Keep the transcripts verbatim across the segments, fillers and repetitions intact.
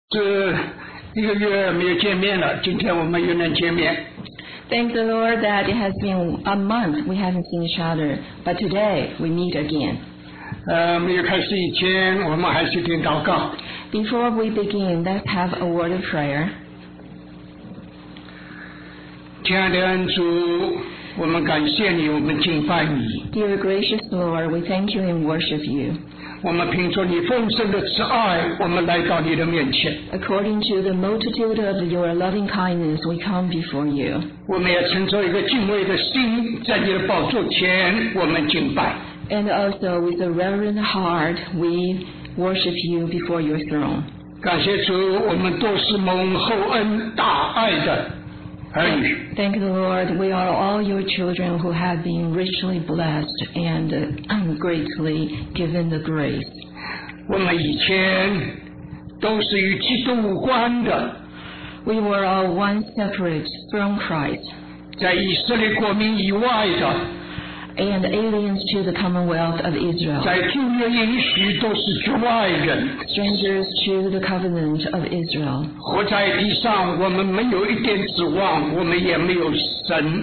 这一个月没有见面了，今天我们又能见面。 Thank the Lord that it has been a month we haven't seen each other, but today we meet again. 呃，没有开始以前，我们还是点祷告。 Before we begin, let's have a word of prayer. 亲爱的恩主，我们感谢你，我们敬拜你。 Dear gracious Lord, we thank you and worship you. 我们凭着你丰盛的慈爱，我们来到你的面前。 According to the multitude of your loving kindness, we come before you. 我们也存着一个敬畏的心，在你的宝座前，我们敬拜。 And also with a reverent heart, we worship you before your throne. 感谢主，我们都是蒙厚恩大爱的儿女。 Thank the Lord, we are all your children who have been richly blessed and uh, greatly given the grace. 我们以前都是与基督无关的。 We were all once separate from Christ. 在以色列国民以外的。 And aliens to the Commonwealth of Israel. 在旧约应许都是局外人。 Strangers to the covenant of Israel. 活在地上，我们没有一点指望，我们也没有神。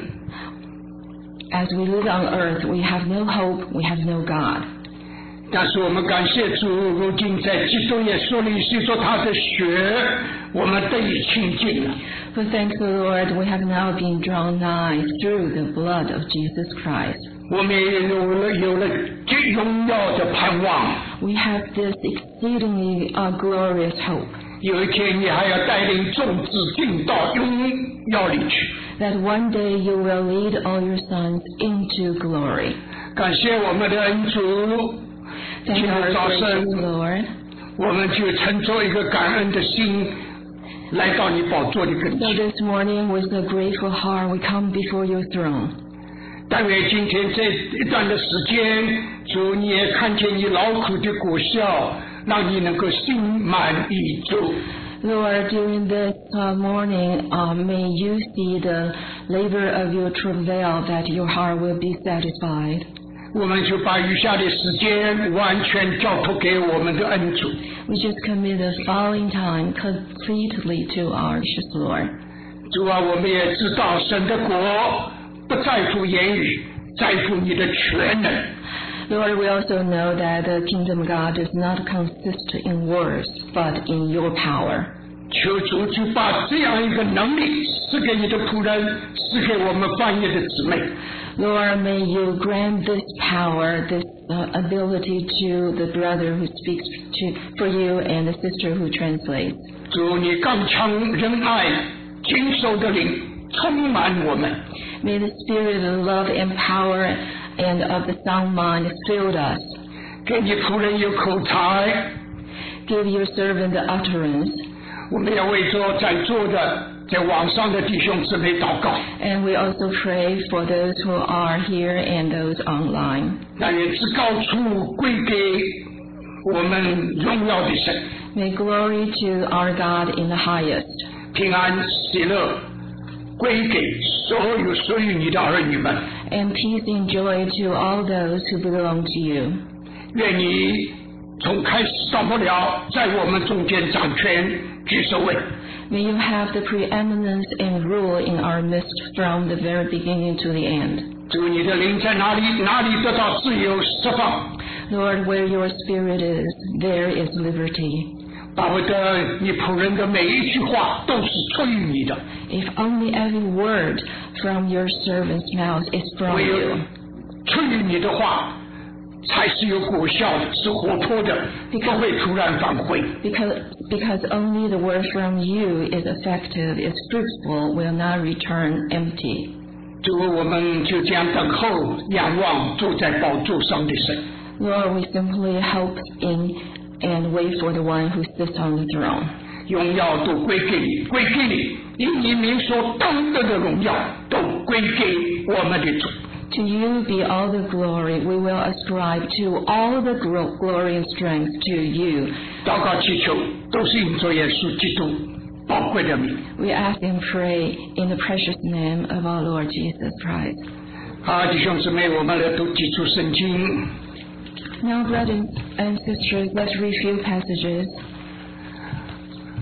As we live on earth, we have no hope, we have no God. 但是我们感谢主，如今在基督耶稣里，随着他的血，我们得以亲近了。 But thank the Lord, we have now been drawn nigh through the blood of Jesus Christ. 我们也有了有了这荣耀的盼望。 We have this exceedingly uh, glorious hope. 有一天你还要带领众子进到荣耀里去。 That one day you will lead all your sons into glory. 感谢我们的恩主。 Thank our gracious Lord. 我们就乘着一个感恩的心，来到你宝座的跟前。 So this morning, with a grateful heart, we come before your throne. 但愿今天这一段的时间，主你也看见你劳苦的果效，让你能够心满意足。 Lord, during this uh, morning, uh, may you see the labor of your travail, that your heart will be satisfied. 我们就把余下的时间完全交托给我们的恩主。 We just commit the following time completely to our gracious Lord. 主啊，我们也知道神的国不在乎言语，在乎你的全能。 Lord, we also know that the kingdom of God does not consist in words, but in your power. 求主就把这样一个能力赐给你的仆人，赐给我们翻译的姊妹。 Lord, may you grant this power, this uh, ability to the brother who speaks to, for you and the sister who translates. 主，你刚强仁爱经受的灵充满我们。 May the spirit of love and power and of the sound mind fill us. 给你仆人有口才。 Give your servant the utterance. 我们要为着在座的在网上的弟兄姊妹祷告。 And we also pray for those who are here and those online. 但愿至高处归给我们荣耀的神。 May glory to our God in the highest. 平安喜乐归给所有属于你的儿女们。 And peace and joy to all those who belong to you. 愿你从开始到末了，在我们中间掌权居首位。 May you have the preeminence and rule in our midst from the very beginning to the end. 主，你的灵在哪里，哪里得到自由释放。 Lord, where your spirit is, there is liberty. 巴不得你仆人的每一句话都是出于你的。 If only every word from your servant's mouth is from you. 出于你的话才是有果效的，是活泼的，不会突然返回。 Because, because only the word from you is effective, is fruitful, will not return empty. 主，我们就这样等候、仰望坐在宝座上的神。 Lord, we simply hope in and wait for the one who sits on the throne. 荣耀都归给你，归给你，因你名所当得的荣耀都归给我们的主。 To you be all the glory. We will ascribe to all the glory and strength to you. 祷告祈求都是因着耶稣基督宝贵的名。 We ask and pray in the precious name of our Lord Jesus Christ. 好，弟兄姊妹，我们来读几处圣经。 Now, brothers and sisters, let's read few passages.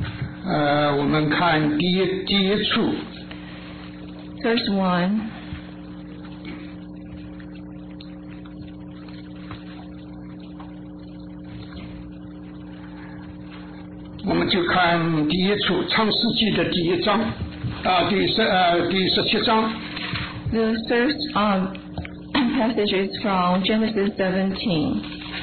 呃，我们看第一第一处。 Verse one. 我们就看第一处创世纪的第一章，啊，第十呃第十七章。 The first um, passage is from Genesis seventeen.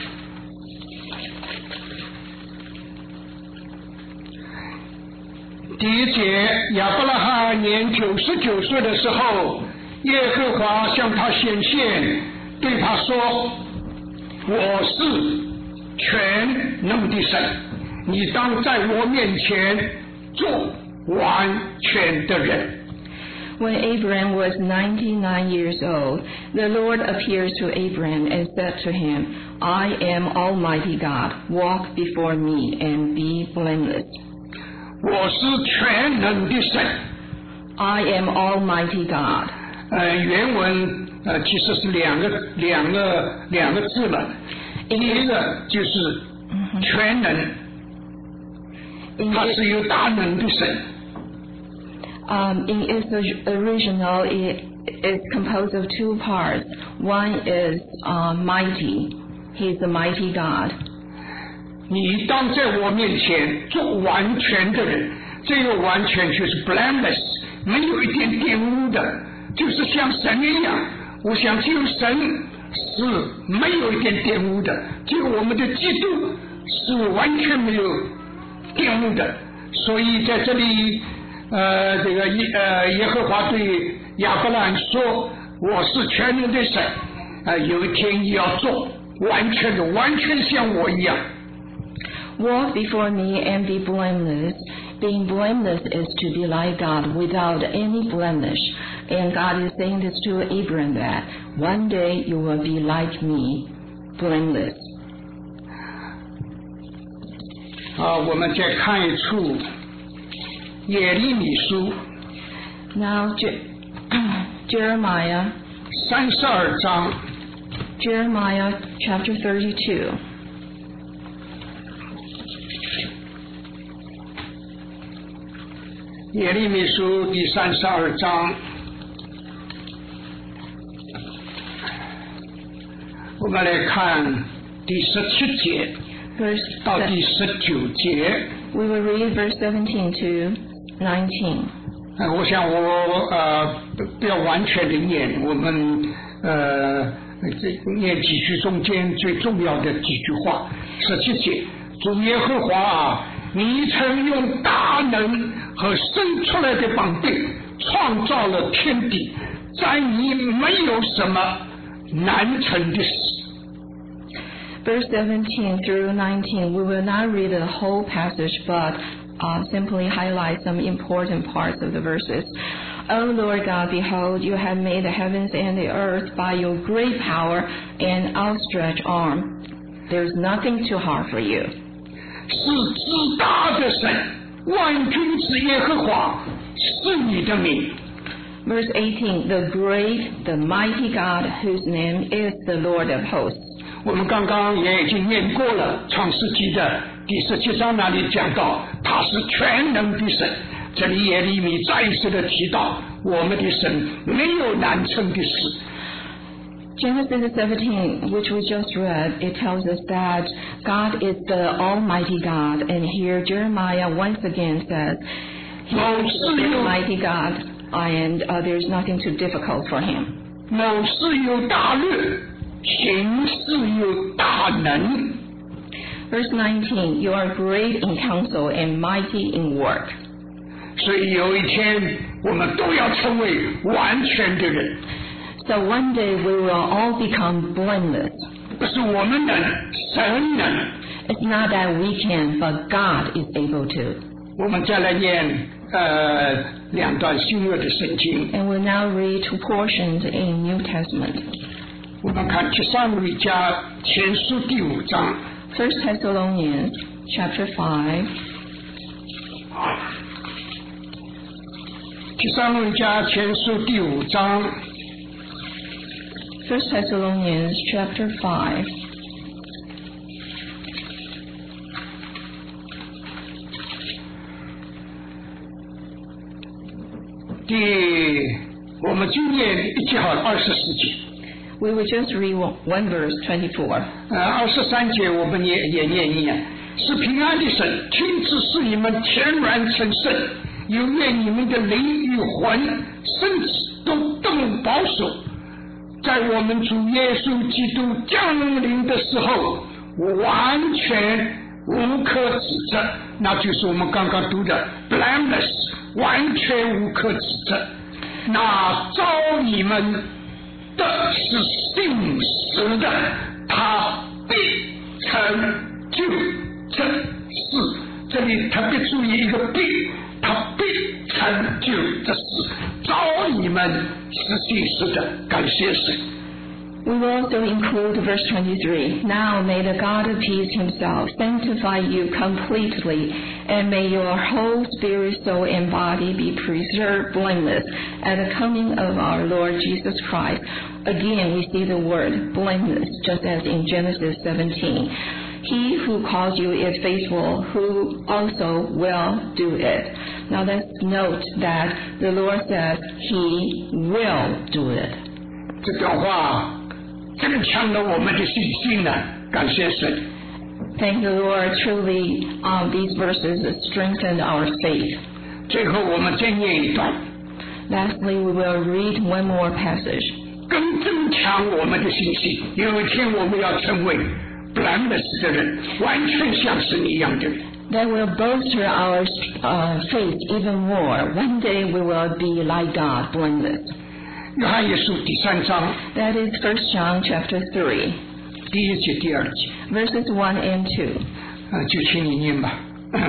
第一节，亚伯拉罕年九十九岁的时候，耶和华向他显现，对他说：“我是全能的神，你当在我面前做完全的人。” When Abraham was ninety-nine years old, the Lord appeared to Abraham and said to him, I am Almighty God. Walk before me and be blameless. 我是全能的神。 I am Almighty God. 呃，原文呃其实是两个两个两个字了，第一个就是全能， In 他 its, 是有大能的神。 um, in its original, it is composed of two parts. One is uh, mighty. He is a mighty God. 你当在我面前做完全的人，这个完全就是 blameless， 没有一点玷污的，就是像神一样。我想只有神是没有一点玷污的，只有我们的基督是完全没有玷污的。所以在这里，呃，这个耶呃耶和华对亚伯兰说：“我是全能的神，啊、呃，有一天你要做完全的，完全像我一样。” Walk before me and be blameless. Being blameless is to be like God without any blemish. And God is saying this to Abraham that one day you will be like me, blameless. 啊，我们再看一处耶利米书 Now, Je- Jeremiah, 三十二章。 Jeremiah chapter thirty-two. 耶利米书第三十二章，我们来看第十七节 Verse 到 se- 第十九节。 we will read verse seventeen to nineteen. 呃，我想我呃不不要完全的念，我们呃这念几句中间最重要的几句话。十七节，主耶和华啊，你曾用大能和生出来的膀臂创造了天地，在你没有什么难成的事。 Verse seventeen through nineteen, we will not read the whole passage, but uh, simply highlight some important parts of the verses. O Lord God, behold, you have made the heavens and the earth by your great power and outstretched arm. There is nothing too hard for you. 是至大的神，万军之耶和华是你的名。 Verse eighteen, the great, the mighty God, whose name is the Lord of hosts. 我们刚刚也已经念过了创世纪的第十七章那里讲到他是全能的神，这里耶利米再一次的提到我们的神没有难成的事。 Genesis seventeen, which we just read, it tells us that God is the Almighty God, and here Jeremiah once again says He is the Almighty God, and uh, there is nothing too difficult for Him. 某事有大略，行事有大能。 Verse nineteen, you are great in counsel and mighty in work. 所以有一天我们都要成为完全的人。 So one day we will all become blameless. 不是我们能，神能。 It's not that we can, but God is able to. 我们再来念呃两段新约的圣经。 And we'll now read two portions in New Testament. 我们看帖撒罗尼迦前书第五章。 First Thessalonians chapter five. 帖撒罗尼迦前书第五章。 First Thessalonians chapter five. 第，我们就念一节好了，二十四节。 We will just read one verse, twenty-four. 呃，二十三节我们也也念一念。是平安的神，亲自使你们全然成圣，又愿你们的灵与魂、身体都更保守，在我们主耶稣基督降临的时候，完全无可指责。那就是我们刚刚读的 blameless， 完全无可指责。那召你们的是信实的，他必成就这事。这里特别注意一个必，他必成就这事。召你们是信实的，感谢神。 We will also include verse twenty-three. Now may the God of peace himself sanctify you completely, and may your whole spirit, soul, and body be preserved blameless at the coming of our Lord Jesus Christ. Again, we see the word blameless, just as in Genesis seventeen. He who calls you is faithful, who also will do it. Now let's note that the Lord says he will do it. 这段话增强了我们的信心呢，感谢神。 Thank the Lord. Truly, um, these verses strengthened our faith. 最后我们再念一段。 Lastly, we will read one more passage. 更增强我们的信心。有一天我们要成为blameless的人，完全像神一样的人。 That will bolster our uh, faith even more. One day we will be like God, blameless. 约翰一书第三章 That is First John chapter three, 第一节、第二节， verses one and two. 呃，就请你念吧。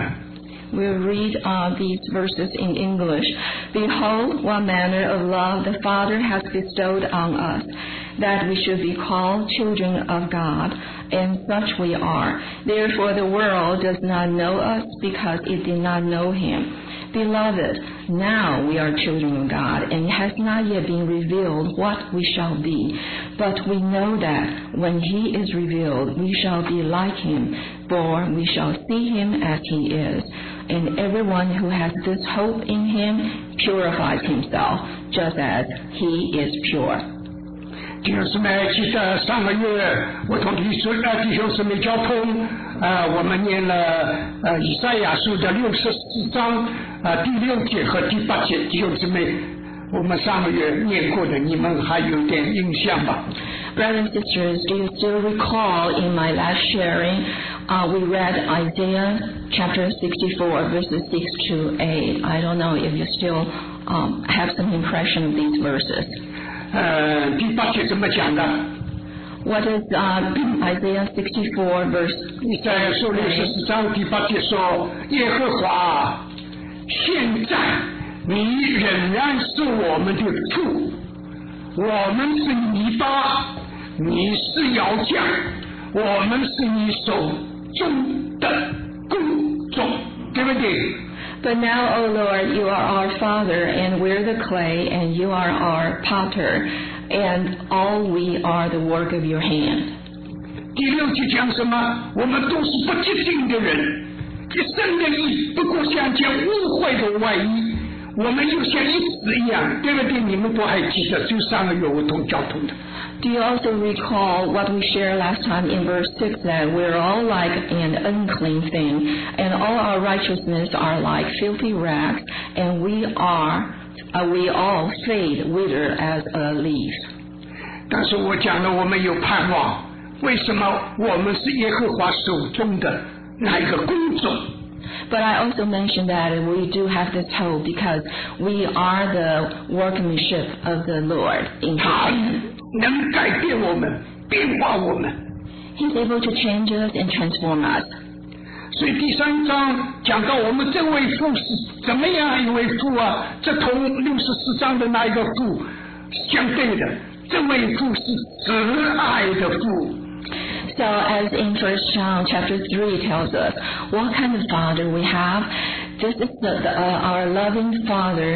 We'll read uh, these verses in English. Behold, what manner of love the Father has bestowed on us, that we should be called children of God, and such we are. Therefore the world does not know us, because it did not know him. Beloved, now we are children of God, and it has not yet been revealed what we shall be. But we know that when he is revealed, we shall be like him, for we shall see him as he is. And everyone who has this hope in him purifies himself, just as he is pure. 弟兄姊妹，记得上个月我同弟兄呃弟兄姊妹交通，呃，我们念了呃以赛亚书的六十四章呃第六节和第八节，弟兄姊妹，我们上个月念过的，你们还有点印象吧？ Brothers and sisters, do you still recall in my last sharing, uh, we read Isaiah chapter sixty-four, verses six to eight. I don't know if you still um, have some impression of these verses. 呃，第八节怎么讲的？ What is uh, Isaiah sixty-four, verse 以赛亚书六十四章第八节说：“耶和华，现在你仍然是我们的父，我们是泥巴，你是窑匠，我们是你手中的工种，对不对？” But now, O Lord, you are our Father, and we're the clay, and you are our potter, and all we are the work of your hand. 第六节讲什么？我们都是不洁净的人，一生的义不过像件污秽的外衣，我们就像一子一样，对不对？你们都还记得，就上个月我同交通的。 Do you also recall what we shared last time in verse six, that we're all like an unclean thing, and all our righteousness are like filthy rags, and we are, uh, we all fade, wither as a leaf. 但是我讲了，我们有盼望。为什么我们是耶和华手中的那一个工种？ But I also mentioned that we do have this hope because we are the workmanship of the Lord in His 他 hand. 能改变我们，变化我们。 He's able to change us and transform us. 所以第三章讲到我们这位父是怎么样一位父啊？这同六十四章的那一个父相对的，这位父是慈爱的父。 So as in First John chapter three tells us, what kind of Father we have? This is the, the, uh, our loving Father,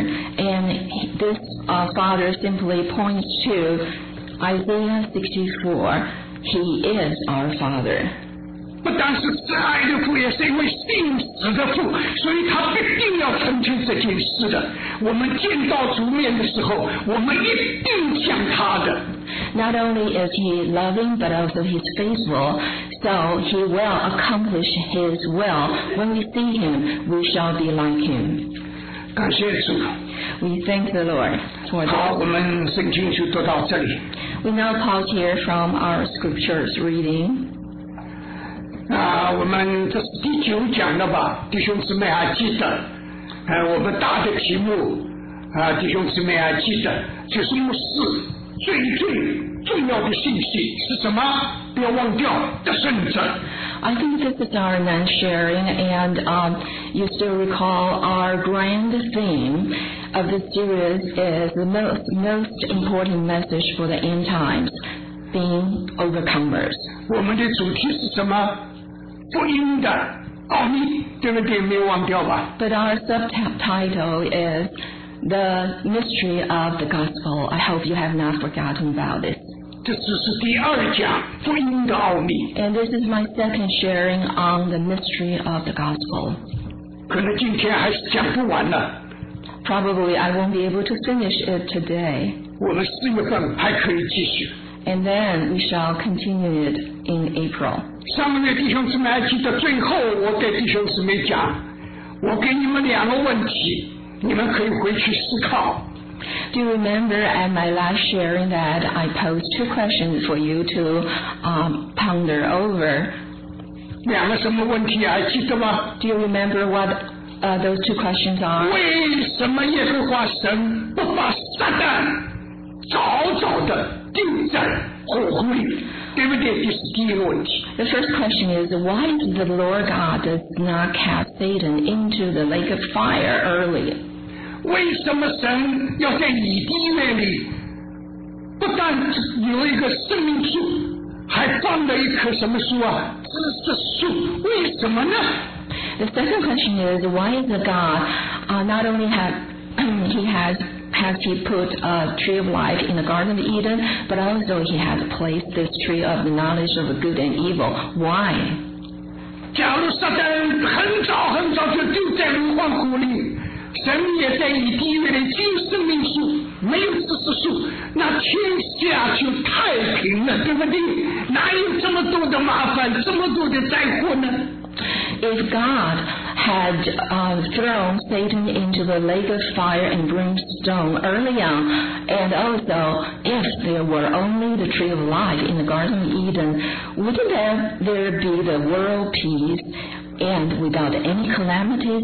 and this uh, Father simply points to Isaiah sixty-four. He is our Father. 不但是慈爱的父，也是一位信实的父，所以他必定定要成全这件事的。我们见到主面的时候，我们一定像他的。 Not only is he loving, but also he's faithful, so he will accomplish his will. When we see him, we shall be like him. 感谢主。 We thank the Lord for 好， this. 我们圣经就读到这里。 We now pause here from our scriptures reading. 啊，我们这是第九讲了吧？弟兄姊妹还记得？呃，我们大的题目啊，弟兄姊妹还记得，就是牧师最最重要的信息是什么？不要忘掉的圣者。 I think this is our ninth sharing, and um, you still recall our grand theme of this series is the most, most important message for the end times, being overcomers. 我们的主题是什么？福音的奥秘，对不对？没有忘掉吧？ But our subtitle is The Mystery of the Gospel. I hope you have not forgotten about this. 这只是第二讲福音的奥秘， And this is my second sharing on the mystery of the gospel. 可能今天还是讲不完了。 Probably I won't be able to finish it today. 我们四月份还可以继续。 And then we shall continue it in April. 上个月弟兄姊妹还记得，最后我给弟兄姊妹讲，我给你们两个问题，你们可以回去思考。 Do you remember at my last sharing that I posed two questions for you to um, ponder over? 两个什么问题还记得吗？ Do you remember what uh, those two questions are? 为什么耶和华神不把撒旦早早的丢在火湖里？对不对？这是第一个问题。 The first question is, why the Lord God does not cast Satan into the lake of fire early? 为什么神要在以地月里不但有一个生命树，还放了一棵什么树啊？知识树。为什么呢？ The second question is, why the God uh, not only have he has has he put a tree of life in the Garden of Eden, but also he has placed this tree of the knowledge of good and evil. Why? 假如撒旦很早很早就丢在硫磺湖里，神也在以地月里只有生命树，没有知识树，那天下就太平了，对不对？哪有这么多的麻烦，这么多的灾祸呢？ If God had uh, thrown Satan into the lake of fire and brimstone early on, and also if there were only the tree of life in the Garden of Eden, wouldn't there, there be the world peace and without any calamities?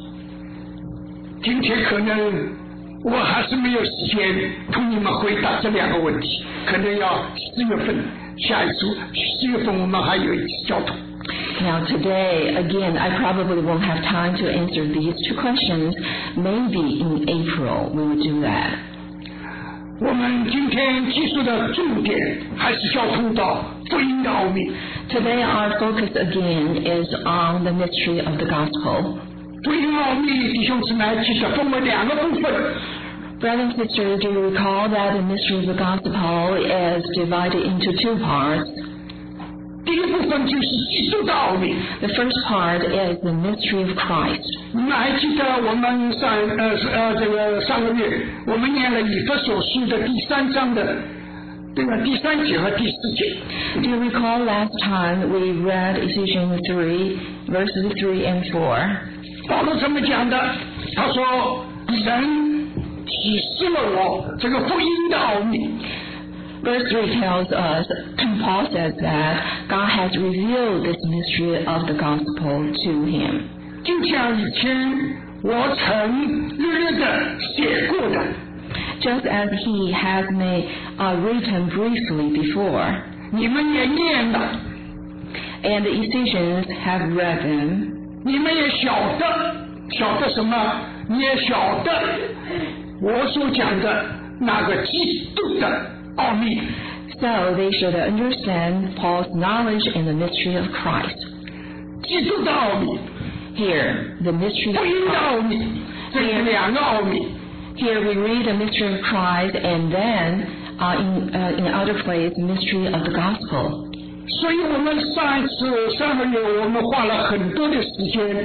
今天可能我还是没有时间同你们回答这两个问题，可能要四月份下一周，四月份我们还有一次交通。 Now today, again, I probably won't have time to answer these two questions. Maybe in April we will do that. 我们今天记述的重点还是交通到福音的奥秘。 Today our focus again is on the mystery of the gospel. 福音奥秘，弟兄姊妹记得分为两个部分。 Brothers and sisters, do you recall that the mystery of the gospel is divided into two parts? 第一部分就是基督的奥秘。 The first part is the mystery of Christ. 你们还记得我们上呃呃这个上个月我们念了以弗所书的第三章的对吧？第三节和第四节。 Do you recall last time we read Ephesians three, verses three and four? 保罗怎么讲的？他说：“神启示了我这个福音的奥秘。” Verse three tells us, Paul says that God has revealed this mystery of the gospel to him. 就像以前我曾略略的写过的， Just as he has made, uh, written briefly before, 你们也念了， and the Ephesians have read them, 你们也晓得，晓得什么？你也晓得我所讲的那个基督的奥秘。 so they should understand Paul's knowledge in the mystery of Christ. 基督的奥秘， Here, the mystery of 福音的 Christ. 奥秘，这是两个奥秘。 Here we read the mystery of Christ, and then uh, in uh, in other place, the mystery of the gospel. 所以我们上一次上个月我们花了很多的时间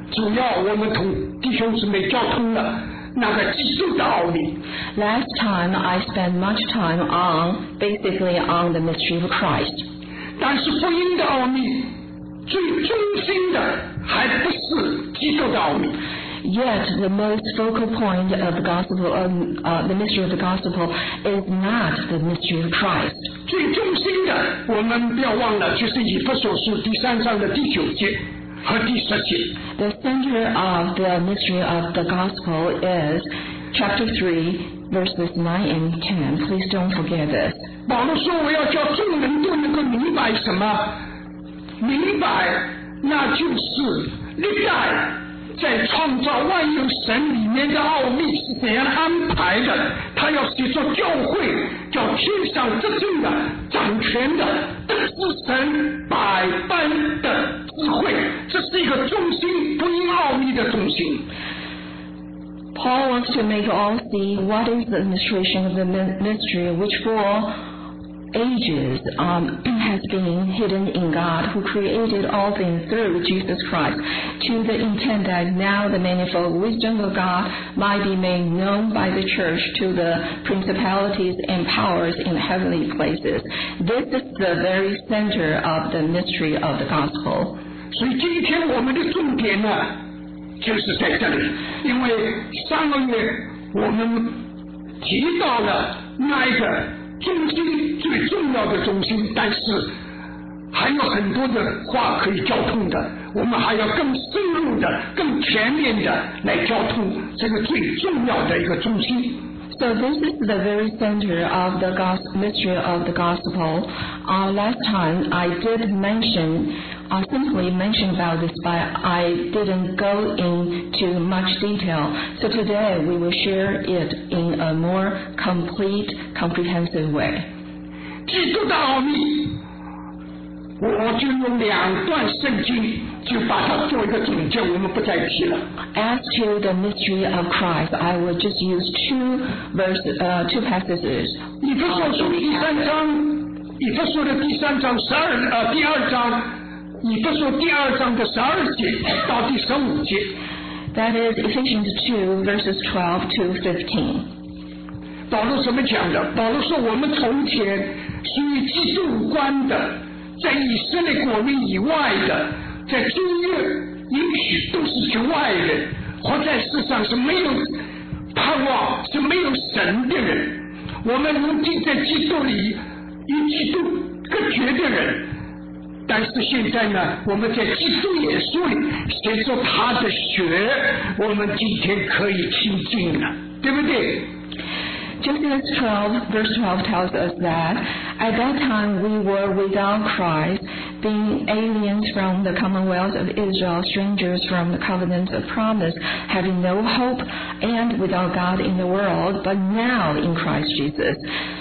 主要我们同弟兄姊妹交通了那个基督的奥秘。 Last time I spent much time on basically on the mystery of Christ. 但是福音的奥秘最中心的还不是基督的奥秘。 Yet the most focal point of the gospel, um, uh, the mystery of the gospel, is not the mystery of Christ. 最中心的，我们不要忘了，就是以弗所书第三章的第九节和第十节。 The center of the mystery of the gospel is chapter three, verses nine and ten. Please don't forget this. 保罗说：“我要叫众人都能够明白什么？明白，那就是历代在创造万有神里面的奥秘是怎样安排的。他要写作教会，叫天上执政的、掌权的、得知神百般的智慧，这是一个中心，福音奥秘的中心。” Paul wants to make all see what is the administration of the mystery which for ages um, has been hidden in God, who created all things through Jesus Christ, to the intent that now the manifold wisdom of God might be made known by the church to the principalities and powers in heavenly places. This is the very center of the mystery of the gospel. 所以今天我们的重点呢，就是在这里，因为上个月我们提到了那一个中心最重要的中心，但是还有很多的话可以交通的，我们还要更深入的、更全面的来交通这个最重要的一个中心。 So this is the very center of the gospel, mystery of the gospel. Uh, last time I did mention, I simply mentioned about this, but I didn't go into much detail. So today we will share it in a more complete, comprehensive way. 基督的奥秘，我就用两段圣经就把它做一个总结，我们不再提了。 As to the mystery of Christ, I will just use two verse, uh, two passages. 以弗所书第三章，以弗所的第三章十二呃第二章，以弗所第二章的十二节到第十五节。 That is Ephesians two, verses twelve to fifteen. 保罗怎么讲的？保罗说，我们从前属于基督无关的，在以色列国民以外的，在旧约允许都是局外人，活在世上是没有盼望，是没有神的人。我们如今在基督里与基督隔绝的人，但是现在呢，我们在基督耶稣里随着他的血，我们今天可以亲近了，对不对 Genesis twelve, verse twelve tells us that at that time we were without Christ, being aliens from the commonwealth of Israel, strangers from the covenant of promise, having no hope, and without God in the world, but now in Christ Jesus.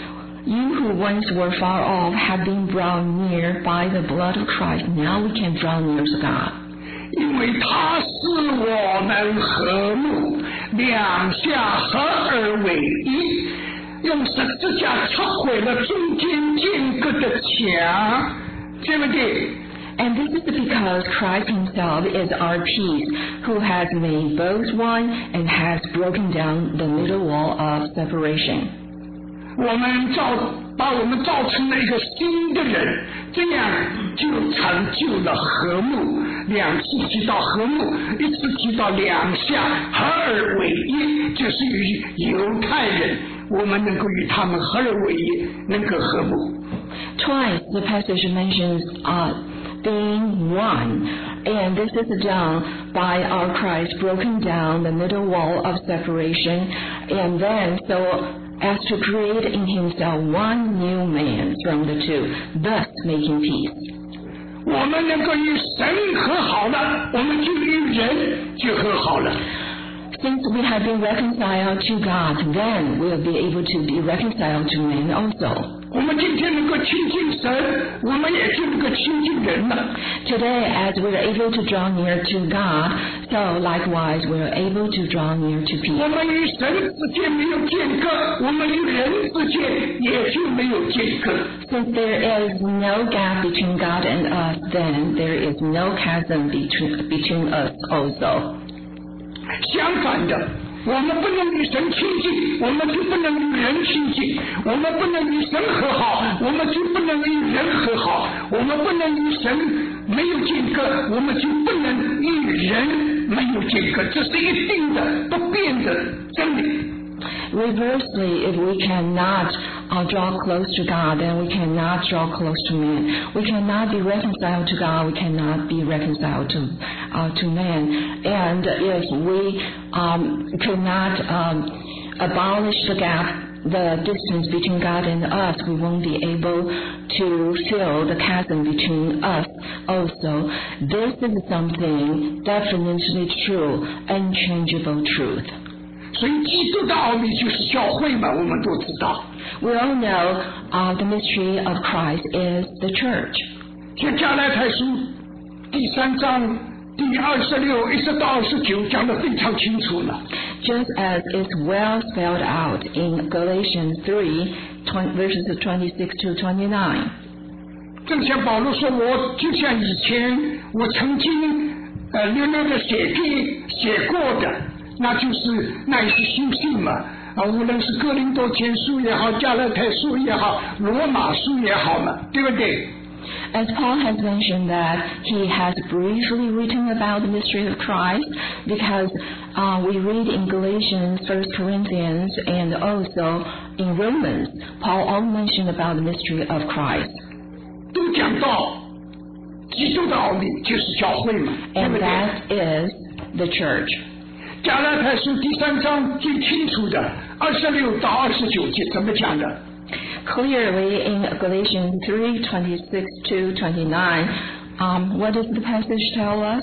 You who once were far off have been brought near by the blood of Christ. Now we can draw near to God. 因为他使我们和睦，两下合而为一，用十字架拆毁了中间间隔的墙，对不对？ And this is because Christ himself is our peace, who has made both one and has broken down the middle wall of separation. 我们造把我们造成了一个新的人，这样就成就了和睦。两次提到和睦，一次提到两下合而为一，就是与犹太人，我们能够与他们合而为一，能够和睦。 Twice the passage mentions uh, being one, and this is done by our Christ broken down the middle wall of separation, and then so as to create in himself one new man from the two, thus making peace. 我们能够与神和好了，我们就与人就和好了。 Since we have been reconciled to God, then we'll be able to be reconciled to men also. 我们今天能够亲近神，我们也就能够亲近人了。 Today, as we are able to draw near to God, so likewise we are able to draw near to 我 people. 们与神之间没有间隔，我们与人之间也就没有间隔。 Since there is no gap between God and us, then there is no chasm between, between us also. 相反的，我们不能与神亲近，我们就不能与人亲近；我们不能与神和好，我们就不能与人和好；我们不能与神没有间隔，我们就不能与人没有间隔。这是一定的不变的真理。 Reversely, if we cannot uh, draw close to God, then we cannot draw close to man. We cannot be reconciled to God. We cannot be reconciled to uh, to man. And if we um, could not um, abolish the gap, the distance between God and us, we won't be able to fill the chasm between us also. This is something definitely true, unchangeable truth. 所以基督的奥秘就是教会嘛，我们都知道。 We all know uh, the mystery of Christ is the church. 像加拉太书第三章第二十六一直到二十九讲得非常清楚了。 Just as it's well spelled out in Galatians three, verses twenty-six to twenty-nine. 正像保罗说，我就像以前我曾经呃略略的写给写过的，那就是那也是书信嘛。啊，无论是哥林多前书也好，加拉太书也好，罗马书也好嘛，对不对？ As Paul has mentioned that he has briefly written about the mystery of Christ, because uh, we read in Galatians, First Corinthians, and also in Romans, Paul all mentioned about the mystery of Christ. 都讲到基督的奥秘就是教会嘛，对 And 不对？ that is the church. 加拉太书第三章最清楚的二十六到二十九节怎么讲的？ Clearly in Galatians three, twenty-six to twenty-nine, um, what does the passage tell us?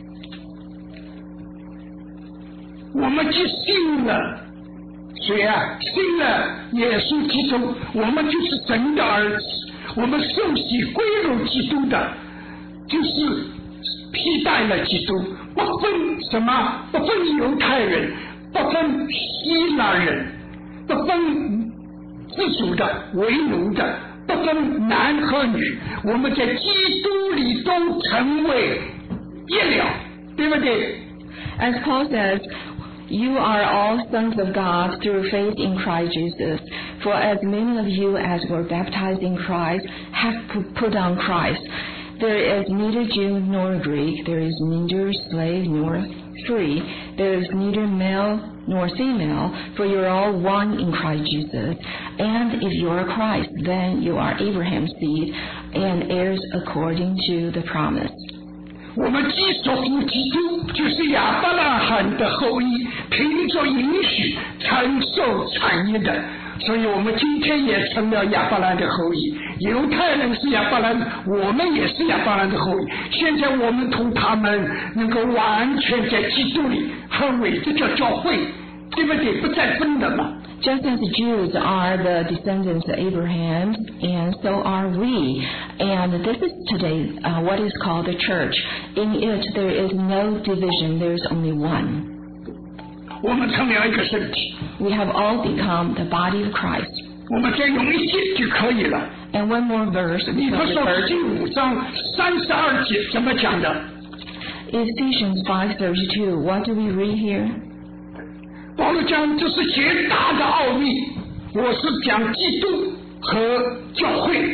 我们既信了，谁啊？信了耶稣基督，我们就是神的儿子。我们受洗归入基督的，就是披戴了基督，不分什么，不分犹太人，不分希腊人，不分自主的、为奴的，不分男和女，我们在基督里都成为一了，对不对？ As Paul says, you are all sons of God through faith in Christ Jesus. For as many of you as were baptized in Christ have put on Christ. There is neither Jew nor Greek, there is neither slave nor free, there is neither male nor female, for you are all one in Christ Jesus. And if you are Christ, then you are Abraham's seed and heirs according to the promise. 我们既属乎基督，就是亚伯拉罕的后裔，凭着允许承受产业的，所以我们今天也成了亚伯拉罕的后裔。犹太人是亚伯拉罕，我们也是亚伯拉罕的后裔。现在我们同他们能够完全在基督里合为，这叫教会，对不对？不再分了嘛。 Just as the Jews are the descendants of Abraham, and so are we. And this is today uh, what is called the church. In it there is no division, there is only one. 我们成了一个身体， We have all become the body of Christ. 我们再用一节就可以了。 And one more verse, 以弗 because 所 verse 第五章三十二节怎么讲的？ Ephesians five thirty-two. What do we read here? 保罗讲这是极大的奥秘，我是讲基督和教会。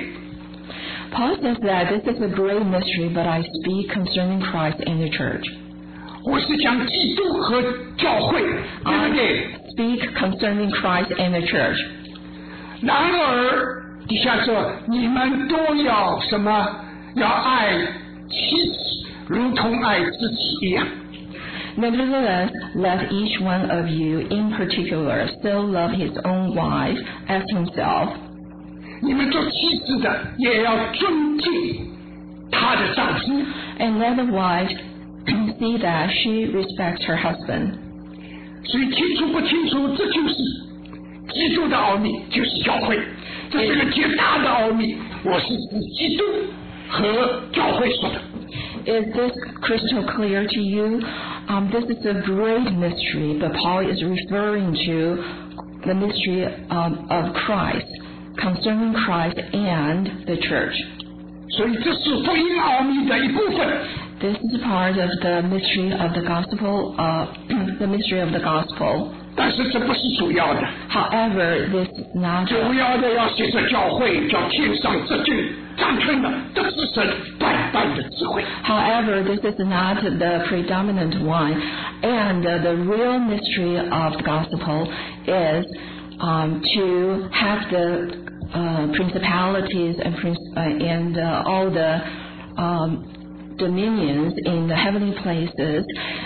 Paul says that this is a great mystery, but I speak concerning Christ and the church. 我是讲基督和教会，对不对？ Speak concerning Christ and the church. 然而底下说你们都要什么？要爱妻子，如同爱自己一样。 Nevertheless, let each one of you in particular so love his own wife as himself. 你们做妻子的也要尊敬她的丈夫。 And let the wife see that she respects her husband. 所以清楚不清楚？这就是基督的奥秘就是教会，这是个极大的奥秘。我是指基督和教会说的。 Is this crystal clear to you? Um, this is a great mystery, but Paul is referring to the mystery um, of Christ, concerning Christ and the church. 所以这是福音奥秘的一部分。 This is part of the mystery of the gospel, uh, the mystery of the gospel. 但是这不是主要的。 However, this is not. 主要的要写着教会，叫天上这君掌权的得知神百般的智慧。 However, this is not the predominant one, and uh, the real mystery of the gospel is um, to have the uh, principalities and, princ- uh, and uh, all the um, dominions in the heavenly places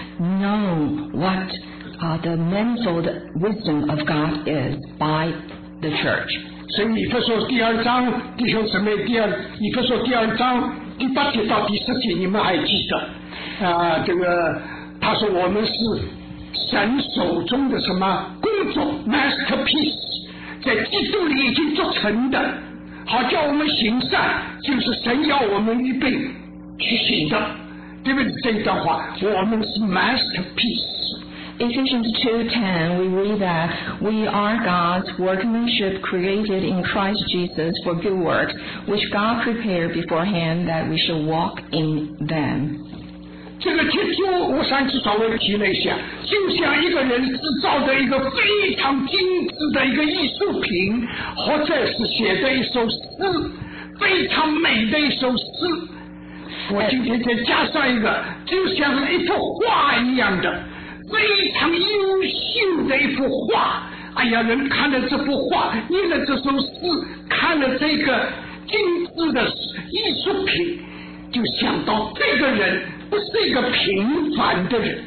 know what uh, the manifold wisdom of God is by the church. 所以以弗所第二章，弟兄姊妹，第二以弗所第二章第八节到第十节，你们还记得？啊、呃，这个他说我们是神手中的什么工作 masterpiece， 在基督里已经做成的，好叫我们行善，就是神要我们预备去行的，对不对？这一段话，我们是 masterpiece。Ephesians two ten, we read that we are God's workmanship created in Christ Jesus for good works, which God prepared beforehand that we should walk in them. 这个基督，我上次稍微提了一下，就像一个人制造的一个非常精致的一个艺术品，或者是写的一首诗，非常美的一首诗。我今天再加上一个，就像是一幅画一样的。非常优秀的一幅画，哎呀，人看了这幅画，念了这首诗，看了这个精致的艺术品，就想到这个人不是一个平凡的人。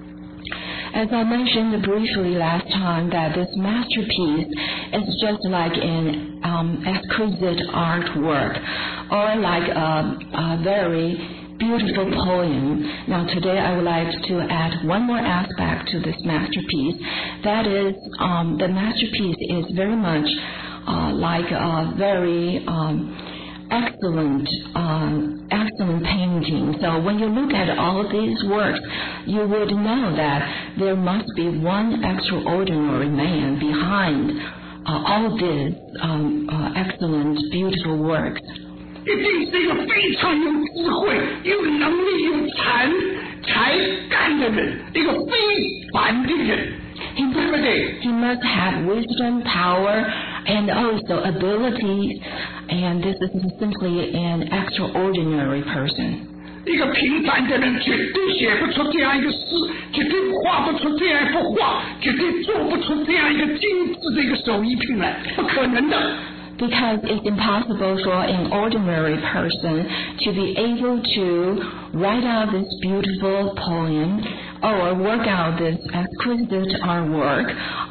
As I mentioned briefly last time, that this masterpiece is just like an um, exquisite artwork, or like a, a very beautiful poem. Now today I would like to add one more aspect to this masterpiece. That is, um, the masterpiece is very much uh, like a very um, excellent, uh, excellent painting. So when you look at all of these works, you would know that there must be one extraordinary man behind uh, all these um, uh, excellent, beautiful works. 一定是一个非常有智慧、有能力、有才才干的人，一个非凡的人，对不对？ He must have wisdom, power, and also ability, and this is simply an extraordinary person. 一个平凡的人绝对写不出这样一个诗，绝对画不出这样一幅画，绝对做不出这样一个精致的一个手艺品来，不可能的。 Because it's impossible for an ordinary person to be able to write out this beautiful poem or work out this exquisite artwork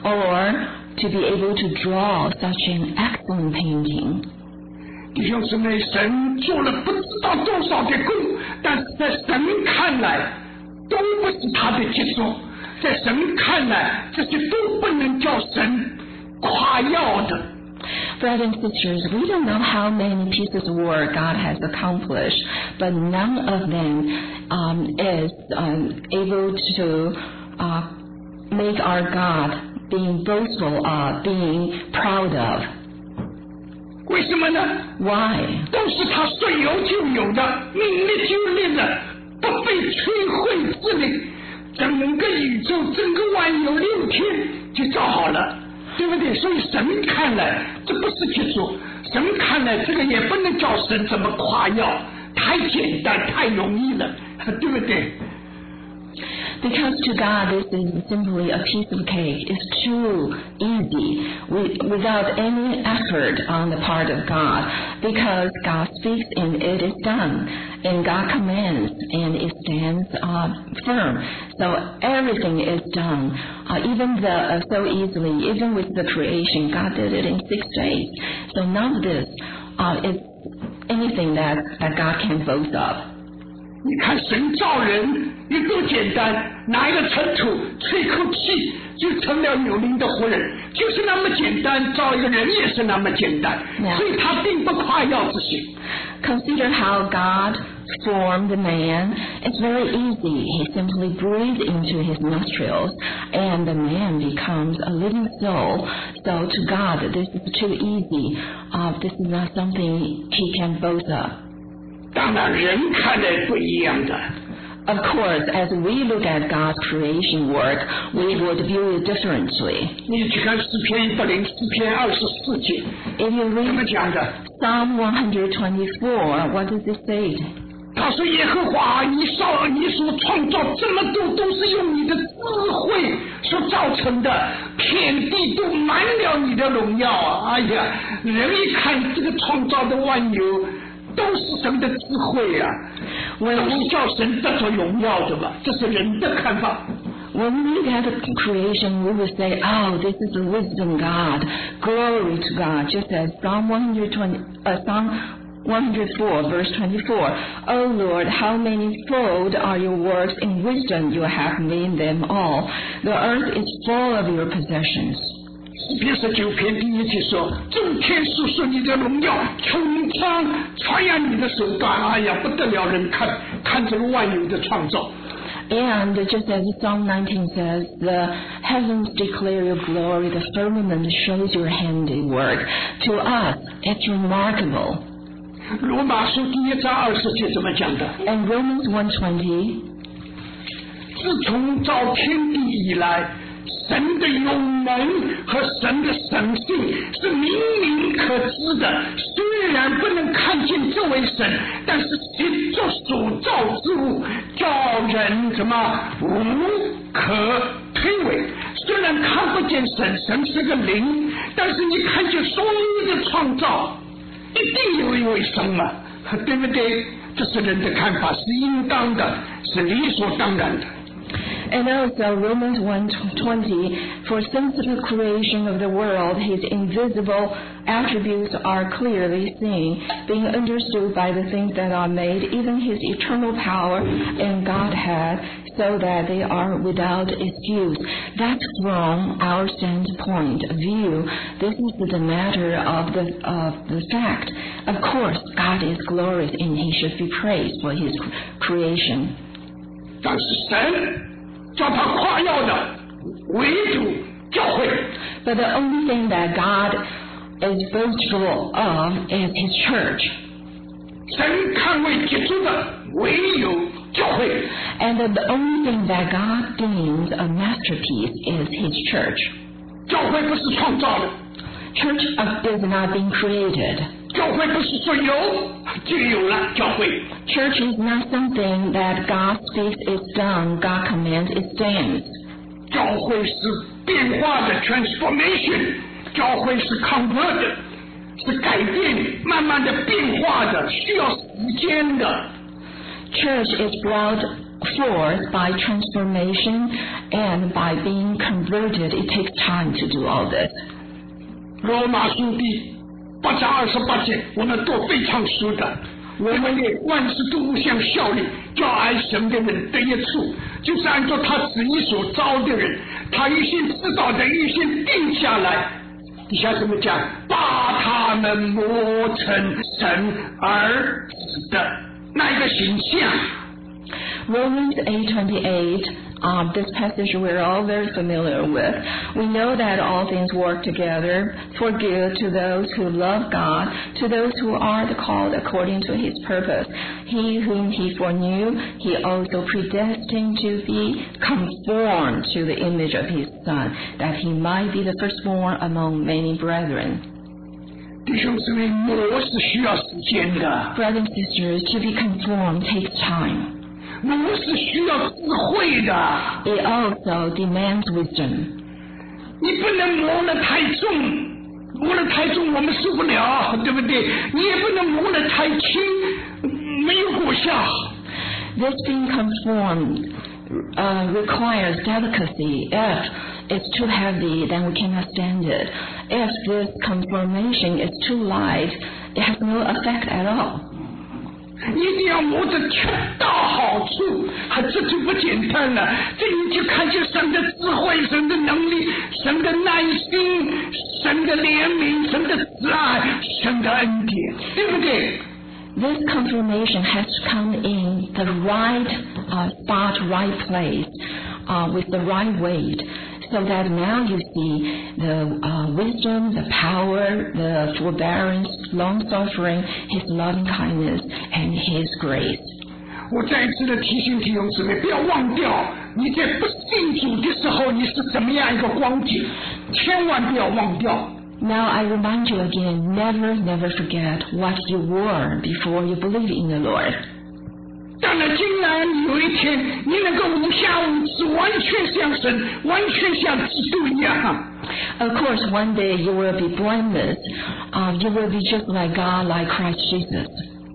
or to be able to draw such an excellent painting. 弟兄姊妹，神做了不知道多少的工，但是在神看来都不是他的杰作，在神看来这些都不能叫神夸耀的。 Brothers and sisters, we don't know how many pieces of work God has accomplished, but none of them um, is um, able to uh, make our God being boastful of, being proud of. 为什么呢？ Why? 都是他说有就有的，命立就立的，不被摧毁之力。整个宇宙，整个万有六天就造好了。对不对？所以神看来这不是杰作，神看来这个也不能叫神怎么夸耀，太简单太容易了，对不对？ Because to God this is simply a piece of cake. It's too easy without any effort on the part of God. Because God speaks and it is done. And God commands and it stands uh, firm. So everything is done. Uh, even the, uh, so easily, even with the creation, God did it in six days. So none of this uh, is anything that, that God can boast of. 你看神造人有多简单，拿一个尘土吹口气就成了有灵的活人，就是那么简单，造一个人也是那么简单， yeah. 所以他并不夸耀自己。 Consider how God formed man. It's very easy. He simply breathed into his nostrils and the man becomes a living soul. So to God, this is too easy. Uh, this is not something he can boast of. 当然人看的不一样的。 Of course, as we look at God's creation work, we would view it differently. 你去看诗篇一百零四篇二十四节， If you 怎么 read 讲的？ Psalm one twenty-four, what does it say? 他说耶和华，你造你所创造这么多，都是用你的智慧所造成的，遍地都满了你的荣耀啊！哎呀，人一看这个创造的万有，都是神的智慧啊，都是叫神得着荣耀的吧？这是人的看法。 When we look at the creation, we will say, oh, this is the wisdom God, glory to God, just as Psalm one twenty, uh, Psalm one oh four, verse twenty-four. O Lord, how manifold are your works, in wisdom you have made them all. The earth is full of your possessions. 诗篇十九篇第一节说：“众天述说你的荣耀，穹苍传扬你的手段。”哎呀，不得了！人看看这个万有的创造。 And just as Psalm nineteen says, the heavens declare your glory, the firmament shows your handiwork. To us, it's remarkable. 罗马书第一章二十节怎么讲的？ And Romans one twenty, 自从造天地以来，神的永能和神的神性是明明可知的。虽然不能看见这位神，但是藉着所造之物，叫人怎么无可推诿。虽然看不见神，神是个灵，但是你看见所有的创造，一定有一位神嘛，对不对？这是人的看法，是应当的，是理所当然的。 And also Romans one twenty, for since the creation of the world, his invisible attributes are clearly seen, being understood by the things that are made, even his eternal power and Godhead, so that they are without excuse. That from our standpoint of view, this is the matter of the, of the fact. Of course, God is glorious and he should be praised for his creation. 但是神 叫他夸耀的唯独教会。 But the only thing that God is boastful of is his church. 神看为杰出的唯有教会。 And the only thing that God deems a masterpiece is his church. 教会不是创造的， Church is not being created. 教会不是说有就有了教会。 Church is not something that God speaks, it's done. God commands, it stands. 教会是变化的 transformation， 教会是 convert， 是改变，慢慢的变化的，需要时间的。 Church is brought forth by transformation and by being converted. It takes time to do all this. 罗马书第八章二十八节，我们都非常熟的。我们也万事都互相效力，叫爱神的人得益处，就是按照他旨意所招的人，他预先知道的，预先定下来。底下怎么讲？把他们磨成神儿子的那一个形象。 Romans eight twenty-eight, um, this passage we're all very familiar with. We know that all things work together for good to those who love God, to those who are the called according to his purpose. He whom he foreknew, he also predestined to be conformed to the image of his Son, that he might be the firstborn among many brethren. 弟兄姊妹，磨是需要时间的， Brothers and sisters, to be conformed takes time. 磨是需要智慧的。 It also demands wisdom. 你不能磨得太重，磨得太重我们受不了，对不对？你也不能磨得太轻，没有果效。 This being conformed uh, requires delicacy. If it's too heavy, then we cannot stand it. If this conformation is too light, it has no effect at all. 一定要摸着恰到好处，还这就不简单了。这你就看见神的智慧、神的能力、神的耐心、神的怜悯、神的慈爱、神的恩典，对不对？ This confirmation has come in the right uh, spot, right place, uh, with the right weight, so that now you see the uh, wisdom, the power, the forbearance, long-suffering, His loving kindness, and His grace. 我再一次的提醒弟兄姊妹，不要忘掉你在不信主的时候你是怎么样一个光景，千万不要忘掉。 Now I remind you again, never, never forget what you were before you believed in the Lord. 当然，既然有一天你能够无瑕无疵，完全像神，完全像基督一样。 Of course, one day you will be blameless. Uh, you will be just like God, like Christ Jesus.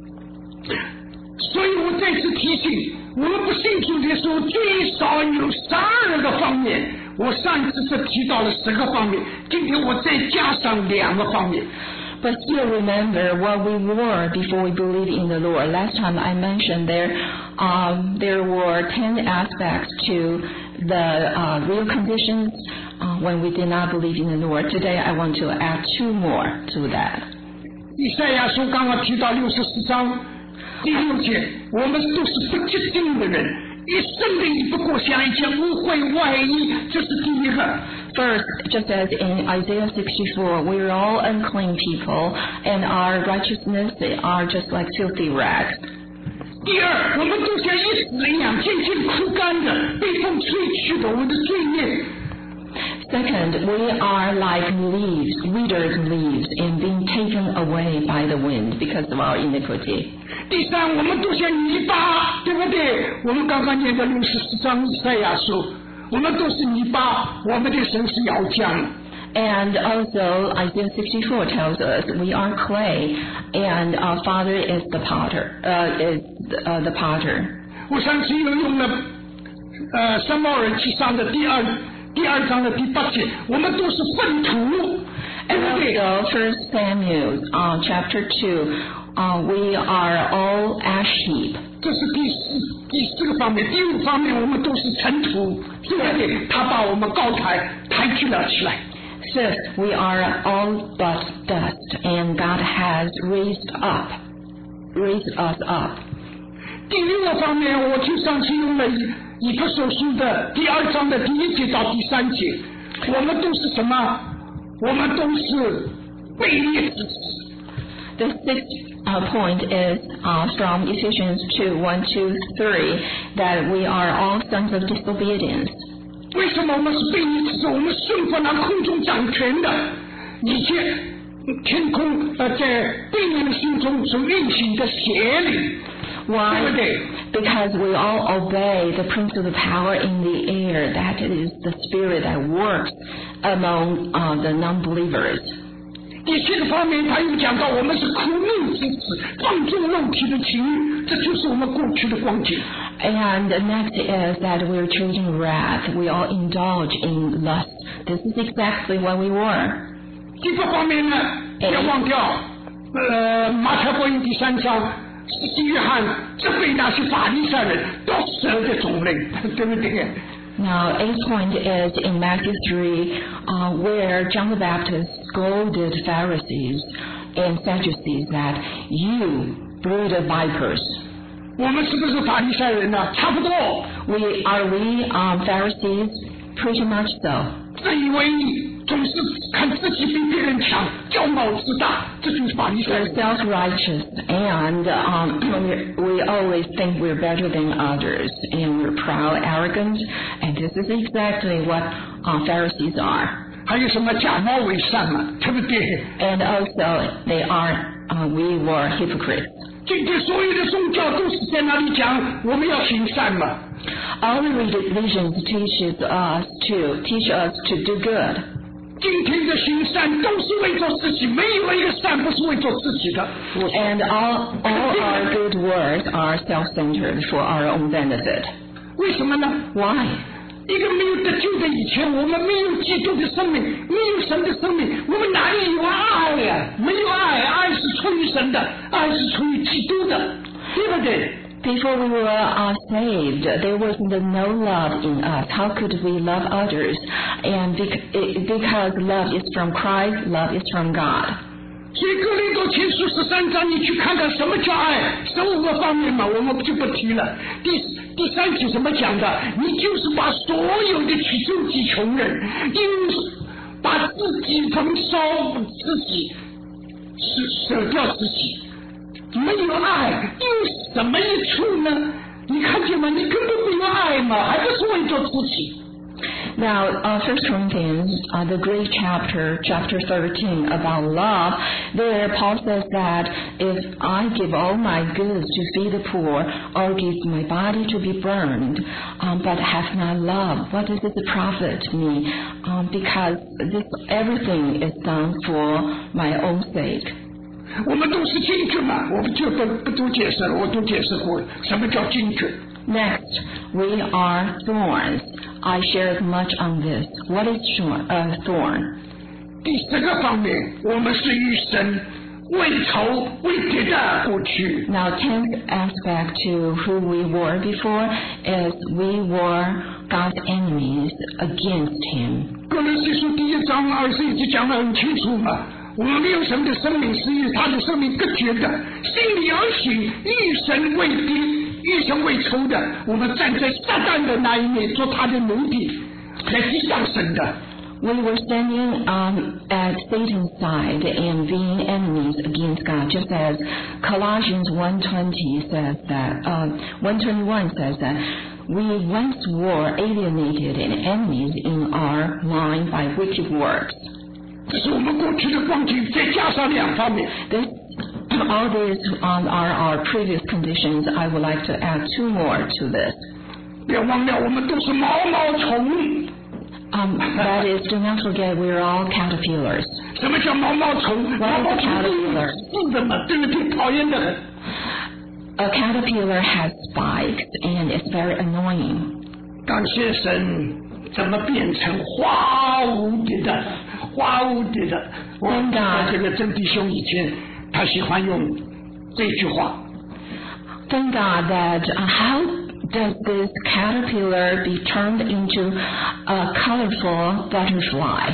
所以我再次提醒，我们不信主的时候，最少有十二个方面。我上一次是提到了十个方面，今天我再加上两个方面。 But still remember what we were before we believed in the Lord. Last time I mentioned there, um, there were ten aspects to the uh, real conditions uh, when we did not believe in the Lord. Today I want to add two more to that. 以赛亚书刚刚提到六十四章第六节，我们都是不洁净的人，一生的也不过像一件污秽外衣，这是第一个。 First, just as in Isaiah sixty-four, we are all unclean people, and our righteousness are just like filthy rags. 第二，我们都像一死一样，渐渐枯干的，被风吹去的，我们的罪孽。 Second, we are like leaves, withered leaves, and being taken away by the wind because of our iniquity. 第三，我们都像泥巴，对不对？我们刚刚念的六十四章以赛亚书，我们都是泥巴，我们的神是窑匠。 And also, Isaiah sixty-four tells us we are clay, and our Father is the potter. Uh, is uh, the potter. 我上次又用了呃撒母耳记上的第二第二章的第八节，我们都是粪土，对 And 不对？ also, First Samuel, uh, chapter two, uh, we are all ash heap. 这是第四第四个方面，第五方面我们都是尘土，对不对？他把我们高抬抬举了起来。 Fifth, we are all but dust, and God has raised up, raised us up. 第六个方面，我就上次用了以以弗所书的第二章的第一节到第三节，我们都是什么？我们都是悖逆之子。 The sixth uh, point is uh, from Ephesians two, one, two, three, that we are all sons of disobedience. 为什么我们是悖逆之子？我们顺服那空中掌权的一切天空呃在悖逆的心中所运行的邪灵。 Why? 对不对？ Because we all obey the prince of the power in the air, that is the spirit that works among uh, the non-believers. 第七个方面，他又讲到我们是苦命之子，放纵肉体的情欲，这就是我们过去的光景。 And next is that we're children of wrath. We all indulge in lust. This is exactly what we were. 第八方面呢，不要忘掉，呃，马太福音第三章，施洗约翰责备那些法利赛人，都是蛇的种类，对不对？ Now, eighth point is in Matthew three, uh, where John the Baptist scolded Pharisees and Sadducees that you brood of vipers. 我们是不是法利赛人呢？差不多。 We are we um, Pharisees? Pretty much so. 自以为意，总是看自己比别人强，骄傲自大，这就是法利赛 We're 人。 self-righteous, and um, we, we always think we're better than others, and we're proud, arrogant, and this is exactly what uh, Pharisees are. 还有什么假冒伪善嘛，对不对？ And also, they are, uh, we were hypocrites. 今天所有的宗教都是在那里讲我们要行善嘛。 All the religions teaches us to teach us to do good. 今天的行善都是为做自己，没有一个善不是为做自己的。 And all, all our good works are self-centered for our own benefit. 为什么呢？ Why? 一个没有得救的以前，我们没有基督的生命，没有神的生命，我们哪里有爱呀、啊？没有爱，爱是出于神的，爱是出于基督的。 对不对？ Before we were uh, saved, there was no love in us. How could we love others? And bec- it, because love is from Christ, love is from God. 所以哥林多前书十三章，你去看看什么叫爱，十五个方面嘛，我们就不提了。第第三题怎么讲的？你就是把所有的去救济穷人，因把自己焚烧自己，舍舍掉自己。没有爱有什么益处呢？你看见吗？你根本没有爱嘛，还不是为着自己。 Now, uh, First Corinthians, uh, the great chapter, chapter thirteen about love, there Paul says that if I give all my goods to feed the poor, or give my body to be burned, um, but have not love, what does it profit me? Um, because this everything is done for my own sake. 我们都是精确嘛，我们就不不多解释了，我都解释过什么叫精确。 Next, we are thorns. I shared much on this. What is a thorn? 第十个方面，我们是与神为仇为敌的过去。 Now, tenth aspect to who we were before is we were God's enemies against Him. 哥林西书第一章二十一节讲得很清楚嘛。我们没有神的生命是与他的生命隔绝的，心里而行，与神为敌，与神为仇的。我们站在撒旦的那一面，做他的奴隶，来抵挡神的。 We were standing um, at Satan's side and being enemies against God, just as Colossians one twenty says that, uh, one twenty-one says that we once were alienated and enemies in our mind by wicked works. 这是我们过去的光景，再加上两方面。 This, all these um, are our previous conditions. I would like to add two more to this. 不要忘了，我们都是毛毛虫。 Um, that is, do not forget, we're all caterpillars. 什么叫毛毛虫？ What 毛 is 毛 a 虫 caterpillar? 是的嘛，对不对？讨厌的很。 A caterpillar has spikes and it's very annoying. 感谢神，怎么变成花无敌的？花无敌的！我在这个曾弟兄以前，他喜欢用这句话。 Thank God that uh, how does this caterpillar be turned into a colorful butterfly?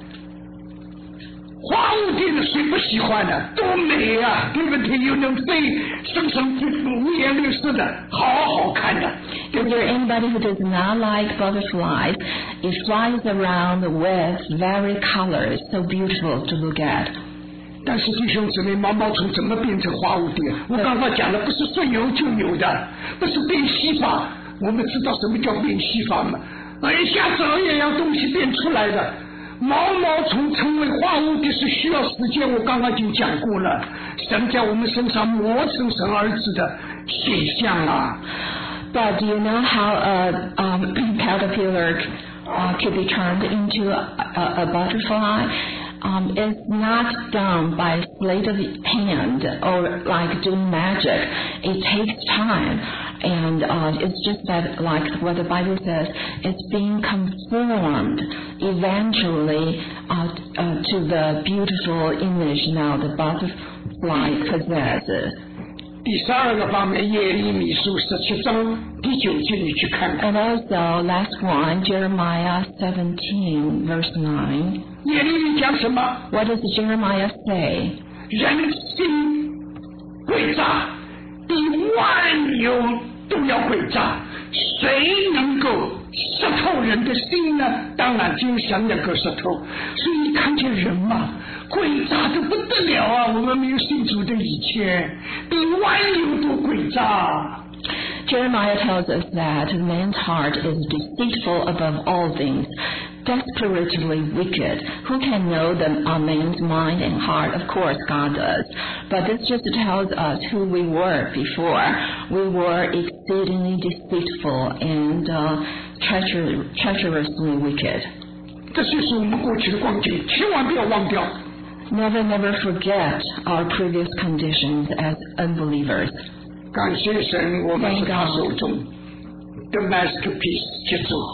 花无敌的谁不喜欢呢？多美啊，对不对？又能飞，生生不息，五颜六色的，好好看的。 Is there anybody who does not like butterflies? It flies around with varied colors, so beautiful to look at. 但是弟兄姊妹，毛毛虫怎么变成花蝴蝶？我刚刚讲的不是说有就有的，不是变戏法。我们知道什么叫变戏法吗？那一下子也要东西变出来的。毛毛虫成为花蝴蝶是需要时间，我刚刚已经讲过了。神在我们身上磨成神儿子的形象啊。 But do you know how a um, caterpillar uh, could be turned into a, a, a butterfly? Um, it's not done by sleight of hand or like doing magic. It takes time, and uh, it's just that, like what the Bible says, it's being conformed eventually uh, uh, to the beautiful image now the butterfly possesses. 第十二个方面，耶利米书十七章第九节，你去看看。 And also, last one, Jeremiah seventeen, verse nine. 耶利米讲什么？ What does Jeremiah say? 人心诡诈，比万有都要诡诈，谁能够识透人的心呢？当然，只有神能够识透。所以你看见人嘛，诡诈的不得了啊！我们没有信主的以前，比万有都诡诈。 Jeremiah tells us that man's heart is deceitful above all things, desperately wicked. Who can know the uh, man's mind and heart? Of course, God does. But this just tells us who we were before. We were exceedingly deceitful and uh, treacher- treacherously wicked. 这就是我们过去的光景，千万不要忘掉。 Never, never forget our previous conditions as unbelievers. 感谢神，我们是他手中的 masterpiece 杰作，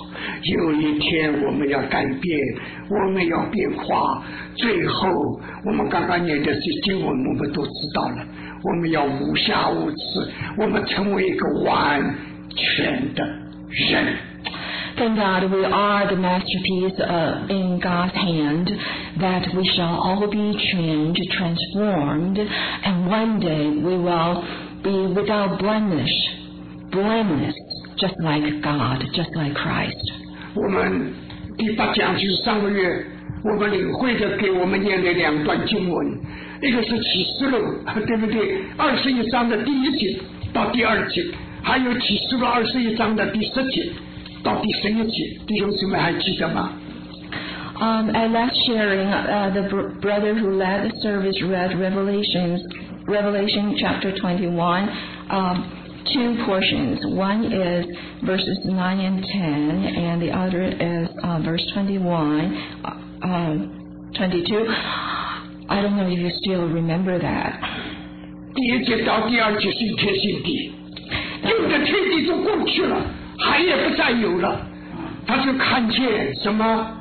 有一天我们要改变，我们要变化。最后我们刚刚念的这经文我们都知道了，我们要无瑕无疵，我们成为一个完全的人。 Thank God we are the masterpiece uh, in God's hand, that we shall all be changed, transformed, and one day we will be without blemish, blameless, just like God, just like Christ. 我们第八讲就是上个月我们领会的给我们念的两段经文，一个是启示录，对不对？二十一章的第一节到第二节，还有启示录二十一章的第十节到第十一节，弟兄姊妹还记得吗？ Um, at last sharing, uh, the br- brother who led the service read Revelations, Revelation chapter twenty-one, um, two portions. One is verses nine and ten, and the other is uh, verse twenty-one, uh, um, twenty-two. I don't know if you still remember that. 第一节到第二节是天新地，旧的天地都过去了，海也不再有了，他就看见什么？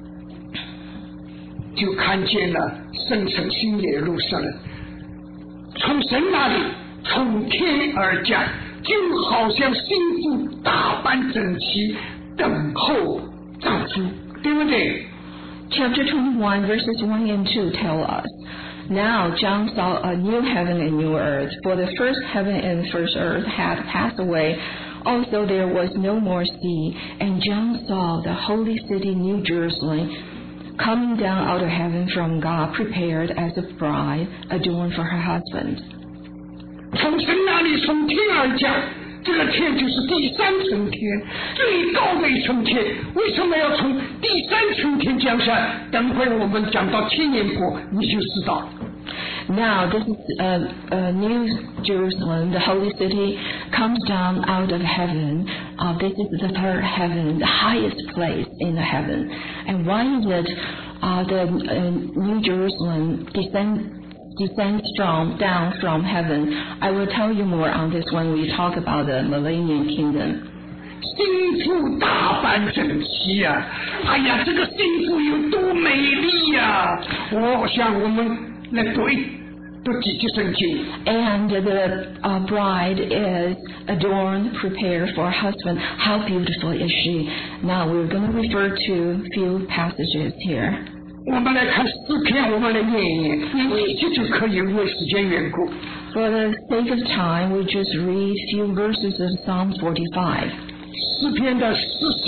就看见了圣城新耶路撒冷从神那里从天而降，就好像新妇打扮整齐等候丈夫，对不对？ Chapter twenty-one, verses one and two tell us, Now John saw a new heaven and new earth, for the first heaven and first earth had passed away. Also there was no more sea, and John saw the holy city New Jerusalem coming down out of heaven from God, prepared as a bride, adorned for her husband. 从神那里从天而降，这个天就是第三层天，最高的一层天。为什么要从第三层天降下？等会我们讲到千年国，你就知道了。 Now this is uh, uh, New Jerusalem, the holy city, comes down out of heaven. Uh, this is the third heaven, the highest place in the heaven. And why is it uh, the uh, New Jerusalem descends descends from down from heaven? I will tell you more on this when we talk about the Millennium Kingdom. 新妇打扮整齐呀、啊！哎呀，这个新妇有多美丽呀、啊！我想我们来读一读几节圣经。 And the uh, bride is adorned, prepared for her husband. How beautiful is she? Now we're going to refer to few passages here. 我们来看诗篇，我们来念一念，念几节就可以，因为时间缘故。 For the sake of time, we just read few verses of Psalm forty-five. 诗篇的四十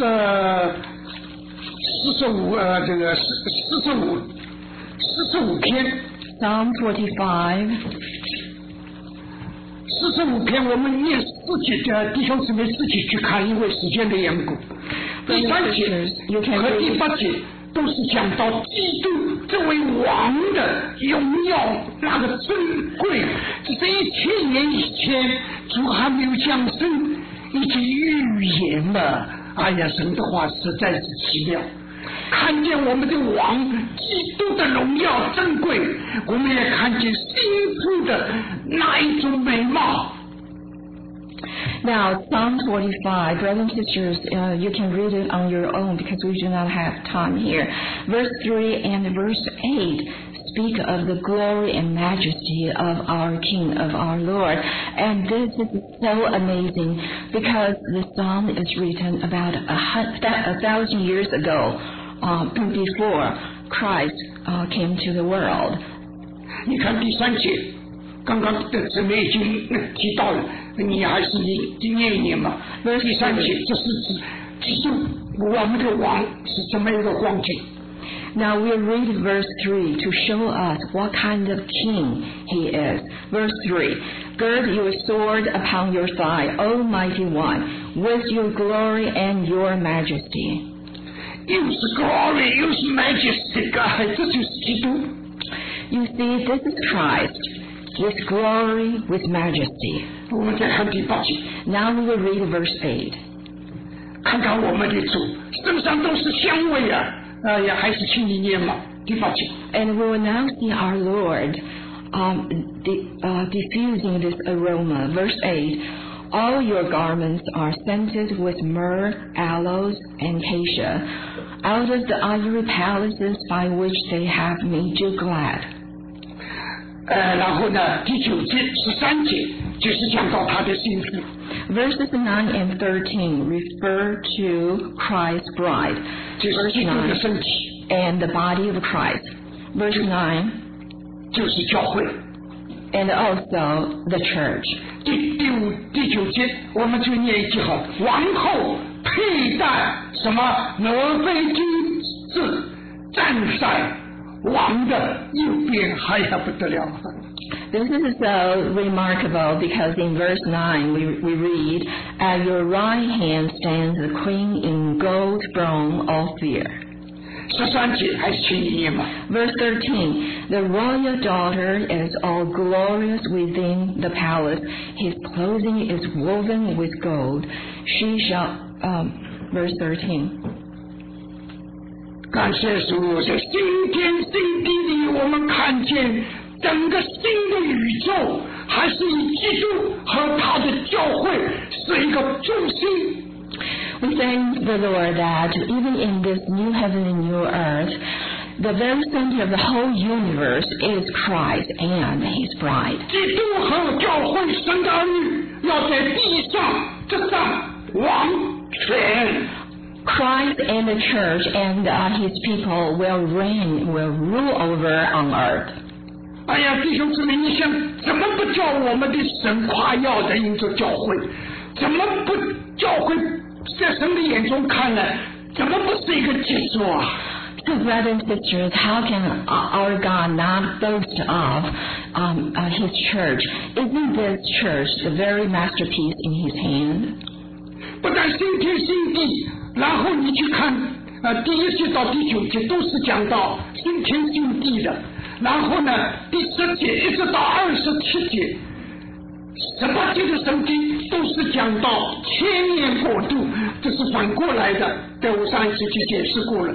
四十五呃，这个四四十五四十五篇。 Psalm forty-five. 四十五篇，我们念四节的弟兄姊妹自己去看，因为时间的缘故。第三节和第八节都是讲到基督这位王的荣耀，那个尊贵，这是一千年以前主还没有降生，已经预言了。哎呀，神的话实在是奇妙。 看见我们的王基督的荣耀珍贵，我们也看见新妇的那一种美貌。 Now, Psalm forty-five, brothers and sisters, uh, you can read it on your own because we do not have time here. Verse three and verse eight speak of the glory and majesty of our King, of our Lord. And this is so amazing because the psalm is written about a, a thousand years ago, uh, before Christ uh, came to the world. 你看第三节，刚刚的姊妹已经提到了，你还是你念一念嘛。第三节这是指指出我们的王是怎么一个光景。 Now we'll read verse three to show us what kind of king he is. Verse three, Gird your sword upon your thigh, O mighty one, with your glory and your majesty. 又是 glory， 又是 majesty， 这就是基督。 You see, this is Christ, with glory, with majesty. 我们再看第八节。 Now we will read verse eight. 看看我们的主身上都是香味啊！哎呀，还是请你念嘛，第八节。 And we will now see our Lord um, di- uh, diffusing this aroma. Verse eight. All your garments are scented with myrrh, aloes, and cassia, out of the ivory palaces by which they have made you glad. 呃，然后呢，第九节、十三节就是讲到他的心腹。 Verses nine and thirteen refer to Christ's bride. 就是基督的身体 and the body of Christ. Verse nine 就是教会 and also the church. 第第五、第九节我们就念一句好，王后佩戴什么俄斐金子，站在王的右边，哎呀不得了。 This is so remarkable because in verse nine we, we read, "At your right hand stands the queen in gold throne of fear." 十三节还是请你念嘛。 Verse thirteen, "The royal daughter is all glorious within the palace. His clothing is woven with gold. She shall," um, verse thirteen. 感谢主，在新天新地里，我们看见整个新的宇宙，还是以基督和他的教会是一个中心。 We thank the Lord that even in this new heaven and new earth, the very center of the whole universe is Christ and His bride. 基督和教会神的儿女要在地上执掌王权。 Christ and the church and uh, His people will reign, will rule over on earth. 哎呀，弟兄姊妹，你想怎么不叫我们的神夸耀的因着教会？怎么不教会在神的眼中看来，怎么不是一个杰作啊？ So, brothers and sisters, how can our God not boast of um, uh, His church? Isn't this church the very masterpiece in His hand? 不但新天新地，然后你去看，呃，第一节到第九节都是讲到新天新地的，然后呢，第十节一直到二十七节，十八节的圣经都是讲到千年国度，这是反过来的，在我上一次去解释过了。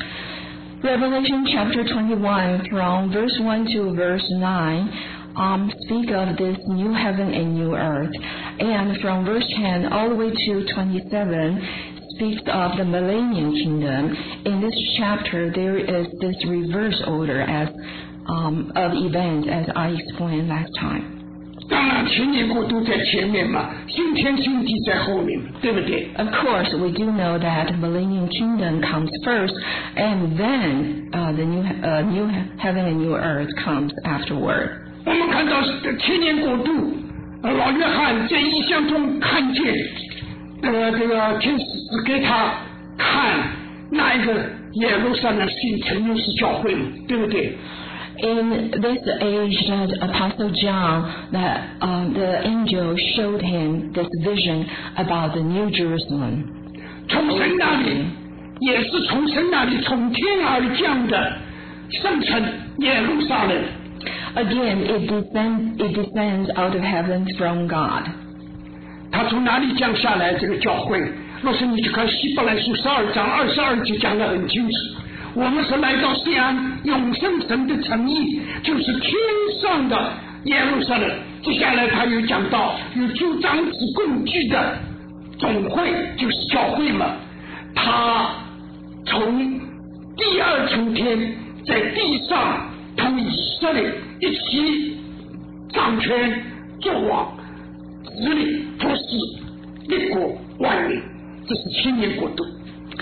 Revelation chapter twenty-one, from verse one to verse nine, um, speak of this new heaven and new earth. And from verse ten all the way to twenty-seven, speaks of the millennium kingdom. In this chapter, there is this reverse order as um, of events, as I explained last time. 当然，千年国度在前面嘛，新天新地在后面，对不对？ Of course, we do know that millennium kingdom comes first, and then uh, the new uh, new heaven and new earth comes afterward. 我们看到千年国度，呃，老约翰在异象中看见，呃，这个天使指给他看那一个耶路撒冷新城，又是教会嘛，对不对？ In this age, that Apostle John, that uh, the angel showed him this vision about the New Jerusalem. 从神那里，也是从神那里从天而降的圣城耶路撒冷。 Again, it descends, it descends out of heaven from God. 他从哪里降下来？这个教会，若是你去看希伯来书十二章二十二节，讲得很清楚。 我们是来到西安永生神的诚意，就是天上的耶路撒冷。接下来他又讲到有诸长子共聚的总会，就是教会嘛。他从第二层天在地上同以色列一起掌权作王，治理托事立国万民，这是千年国度。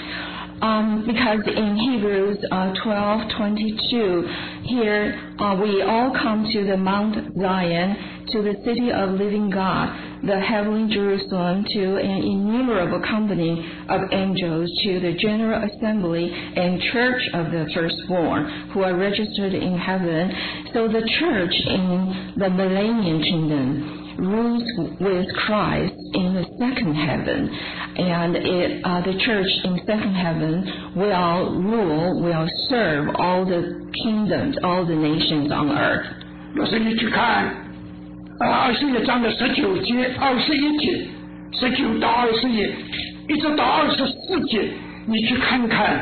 Um, because in Hebrews uh, twelve twenty-two, here uh, we all come to the Mount Zion, to the city of living God, the heavenly Jerusalem, to an innumerable company of angels, to the general assembly and church of the firstborn, who are registered in heaven. So the church in the millennium kingdom rules with Christ in the second heaven, and it, uh, the church in second heaven will rule, will serve all the kingdoms, all the nations on earth. 若是你去看啊，二十一章的十九节、二十一节、十九到二十一，一直到二十四节，你去看看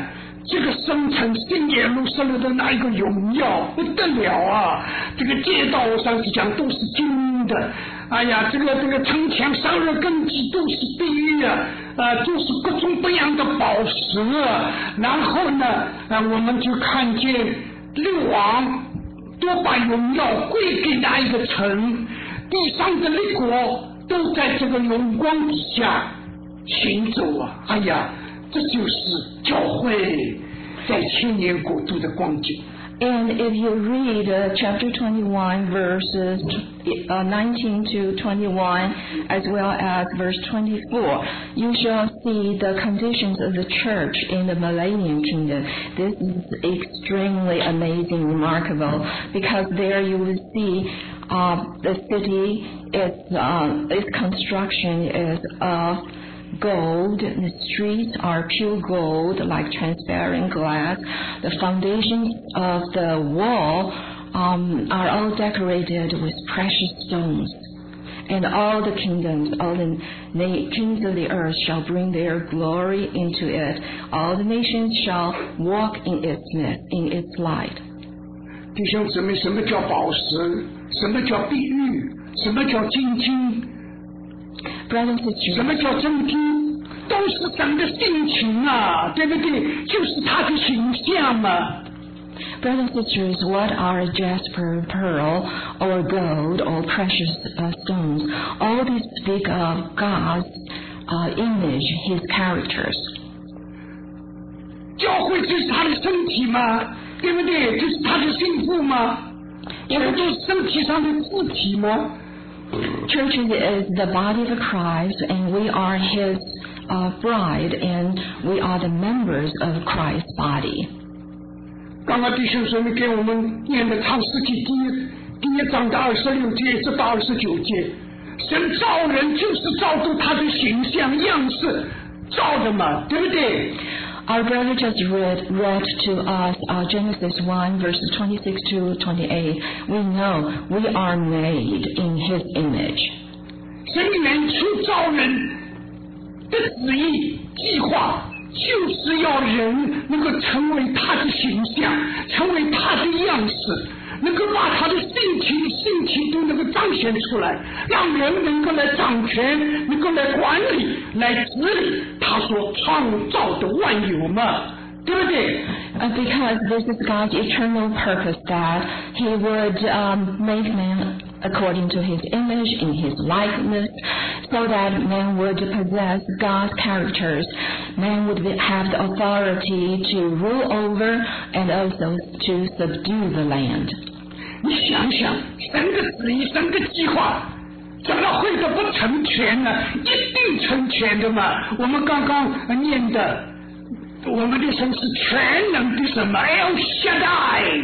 这个生成新耶路撒冷的那一个荣耀不得了啊！这个街道我上次讲都是金的，哎呀，这个这个城墙上的根基都是碧啊，啊，都是各种各样的宝石啊。然后呢，啊，我们就看见六王都把荣耀归给那一个城，地上的列国都在这个荣光底下行走啊！哎呀，这就是教会在千年国度的光景。 And if you read uh, chapter twenty-one, verses uh, nineteen to twenty-one, as well as verse twenty-four, you shall see the conditions of the church in the millennium kingdom. This is extremely amazing, remarkable, because there you will see uh, the city, its, uh, its construction is of gold. The streets are pure gold, like transparent glass. The foundations of the wall um, are all decorated with precious stones. And all the kingdoms, all the na- kings of the earth shall bring their glory into it. All the nations shall walk in its midst, in its light. 弟兄姊妹，什么叫宝石？什么叫碧玉？什么叫金金？ Brothers and sisters, 什么叫真金？都是神的性情啊，对不对？就是他的形象嘛。 Brothers and sisters, what are jasper, pearl, or gold, or precious uh, stones? All these speak of God's uh, image, His characters. 教会就是他的身体嘛，对不对？就是他的幸福嘛，我们都是身体上的肢体嘛。 Church is the body of Christ, and we are His uh, bride, and we are the members of Christ's body. 刚刚弟兄姊妹给我们念的创世纪第一第一章的二十六节直到二十九节，神造人就是照着他的形象样式造的嘛，对不对？ Our brother just read, read to us uh, Genesis one, verses twenty-six to twenty-eight. We know we are made in His image. 神原初造人的旨意计划，就是要人能够成为他的形象，成为他的样式，能够把他的性情、性情都能够彰显出来，让人能够来掌权，能够来管理、来治理他所创造的万有嘛，对不对？ Uh, because this is God's eternal purpose, that He would um, make man according to His image, in His likeness, so that man would possess God's characters. Man would have the authority to rule over and also to subdue the land. 你想想，神的旨意、神的计划，怎么会的不成全呢？一定成全的嘛。我们刚刚念的，我们的神是全能的什么 El Shaddai。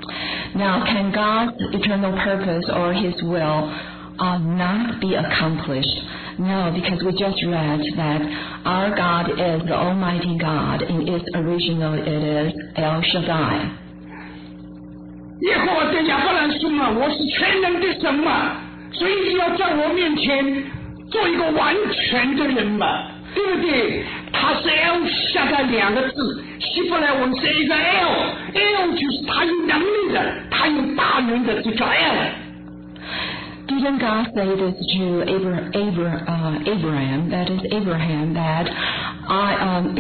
Now, can God's eternal purpose or His will uh, not be accomplished? No, because we just read that our God is the Almighty God. In its original, it is El Shaddai. 耶和华对亚伯兰说嘛，我是全能的神嘛，所以你要在我面前做一个完全的人嘛，对不对？他是 El Shaddai 两个字，希伯来文是一个 L，L 就是他有能力的，他有大能的，就叫 L。 Didn't God say this to Abra- Abra- uh, Abraham, that is Abraham, that I,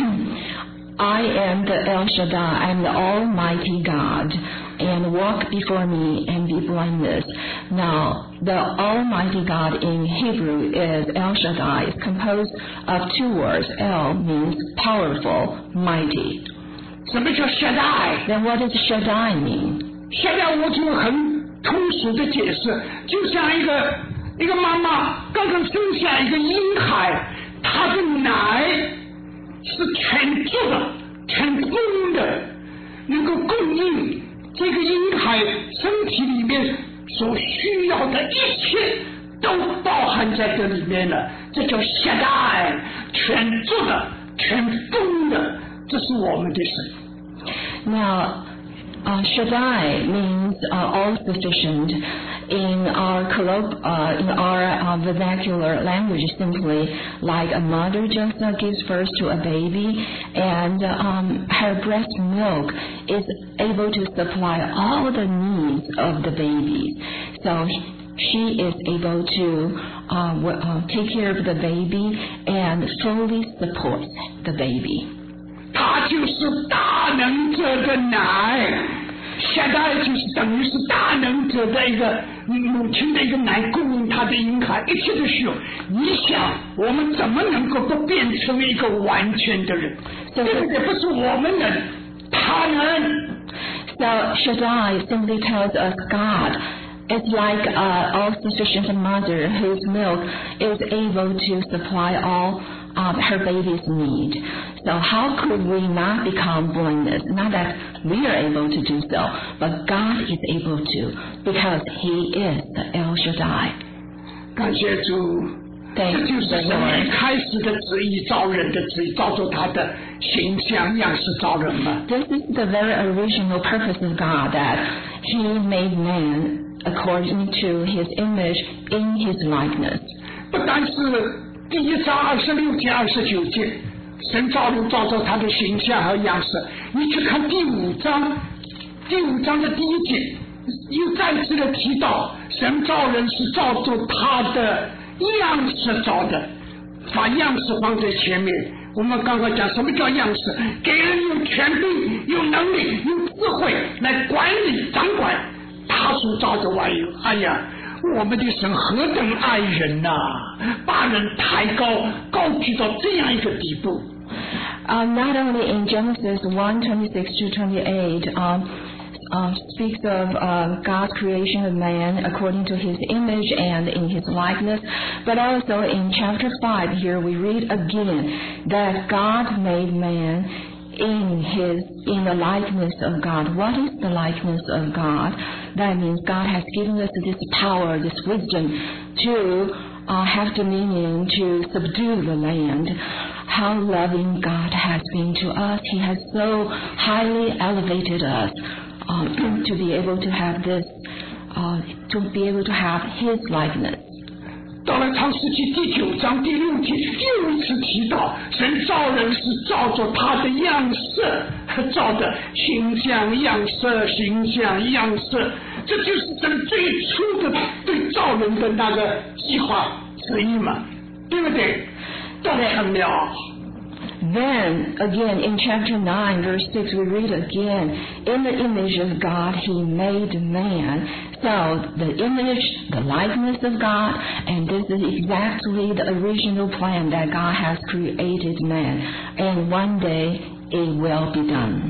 um, I am the El Shaddai, I am the Almighty God, and walk before me and be blameless. Now, the Almighty God in Hebrew is El Shaddai. It's composed of two words. El means powerful, mighty. 什么叫 Shaddai？ Then what does Shaddai mean? Shaddai 我就很通俗的解释，就像一个一个妈妈刚刚生下一个婴孩，她的奶是全足的、全供的，能够供应这个婴孩身体里面所需要的一切，都包含在这里面了。这叫 Shaddai， 全足的、全供的，这是我们的神。 Now, Uh, Shaddai means uh, all sufficient. In our colloq- uh, in our uh, vernacular language, simply like a mother just uh, gives birth to a baby, and um, her breast milk is able to supply all the needs of the baby. So she is able to uh, w- uh, take care of the baby and fully support the baby. 他就是大能者的奶，现在就是等于是大能者的一个母亲的一个奶，供应他的婴孩一切的需要。你想，我们怎么能够不变成一个完全的人？对不对？不是我们能，他能。 So Shaddai simply tells us God. It's like an all-sufficient mother whose milk is able to supply all um, her baby's need. So how could we not become blameless? Not that we are able to do so, but God is able to, because He is the El Shaddai. 感谢主，这就是神一开始的旨意，造人的旨意，造出他的形象样式造人嘛。 This is the very original purpose of God, that He made man according to His image in His likeness. 不单是第一章二十六节、二十九节，神造人造出他的形象和样式。你去看第五章，第五章的第一节，又再次的提到，神造人是造出他的样式造的，把样式放在前面。我们刚刚讲什么叫样式？给人有权柄、有能力、有智慧来管理、掌管他所造的万有。哎呀，我们的神何等爱人呐、啊！把人抬高，高举到这样一个地步。 Uh, not only in Genesis one twenty-six to twenty-eight, um, uh, speaks of uh, God's creation of man according to His image and in His likeness, but also in chapter five here we read again that God made man in His in the likeness of God. What is the likeness of God? That means God has given us this power, this wisdom to uh, have dominion, to subdue the land. How loving God has been to us. He has so highly elevated us uh, to be able to have this, uh, to be able to have His likeness. 到了创世纪第九章第六节，又一次提到神造人是照着他的样式造的，形象样式，形象样式，这就是神最初的对造人的那个计划旨意嘛，对不对？都很妙。 Then, again, in chapter nine, verse six, we read again, in the image of God He made man. So, the image, the likeness of God, and this is exactly the original plan that God has created man. And one day, it will be done.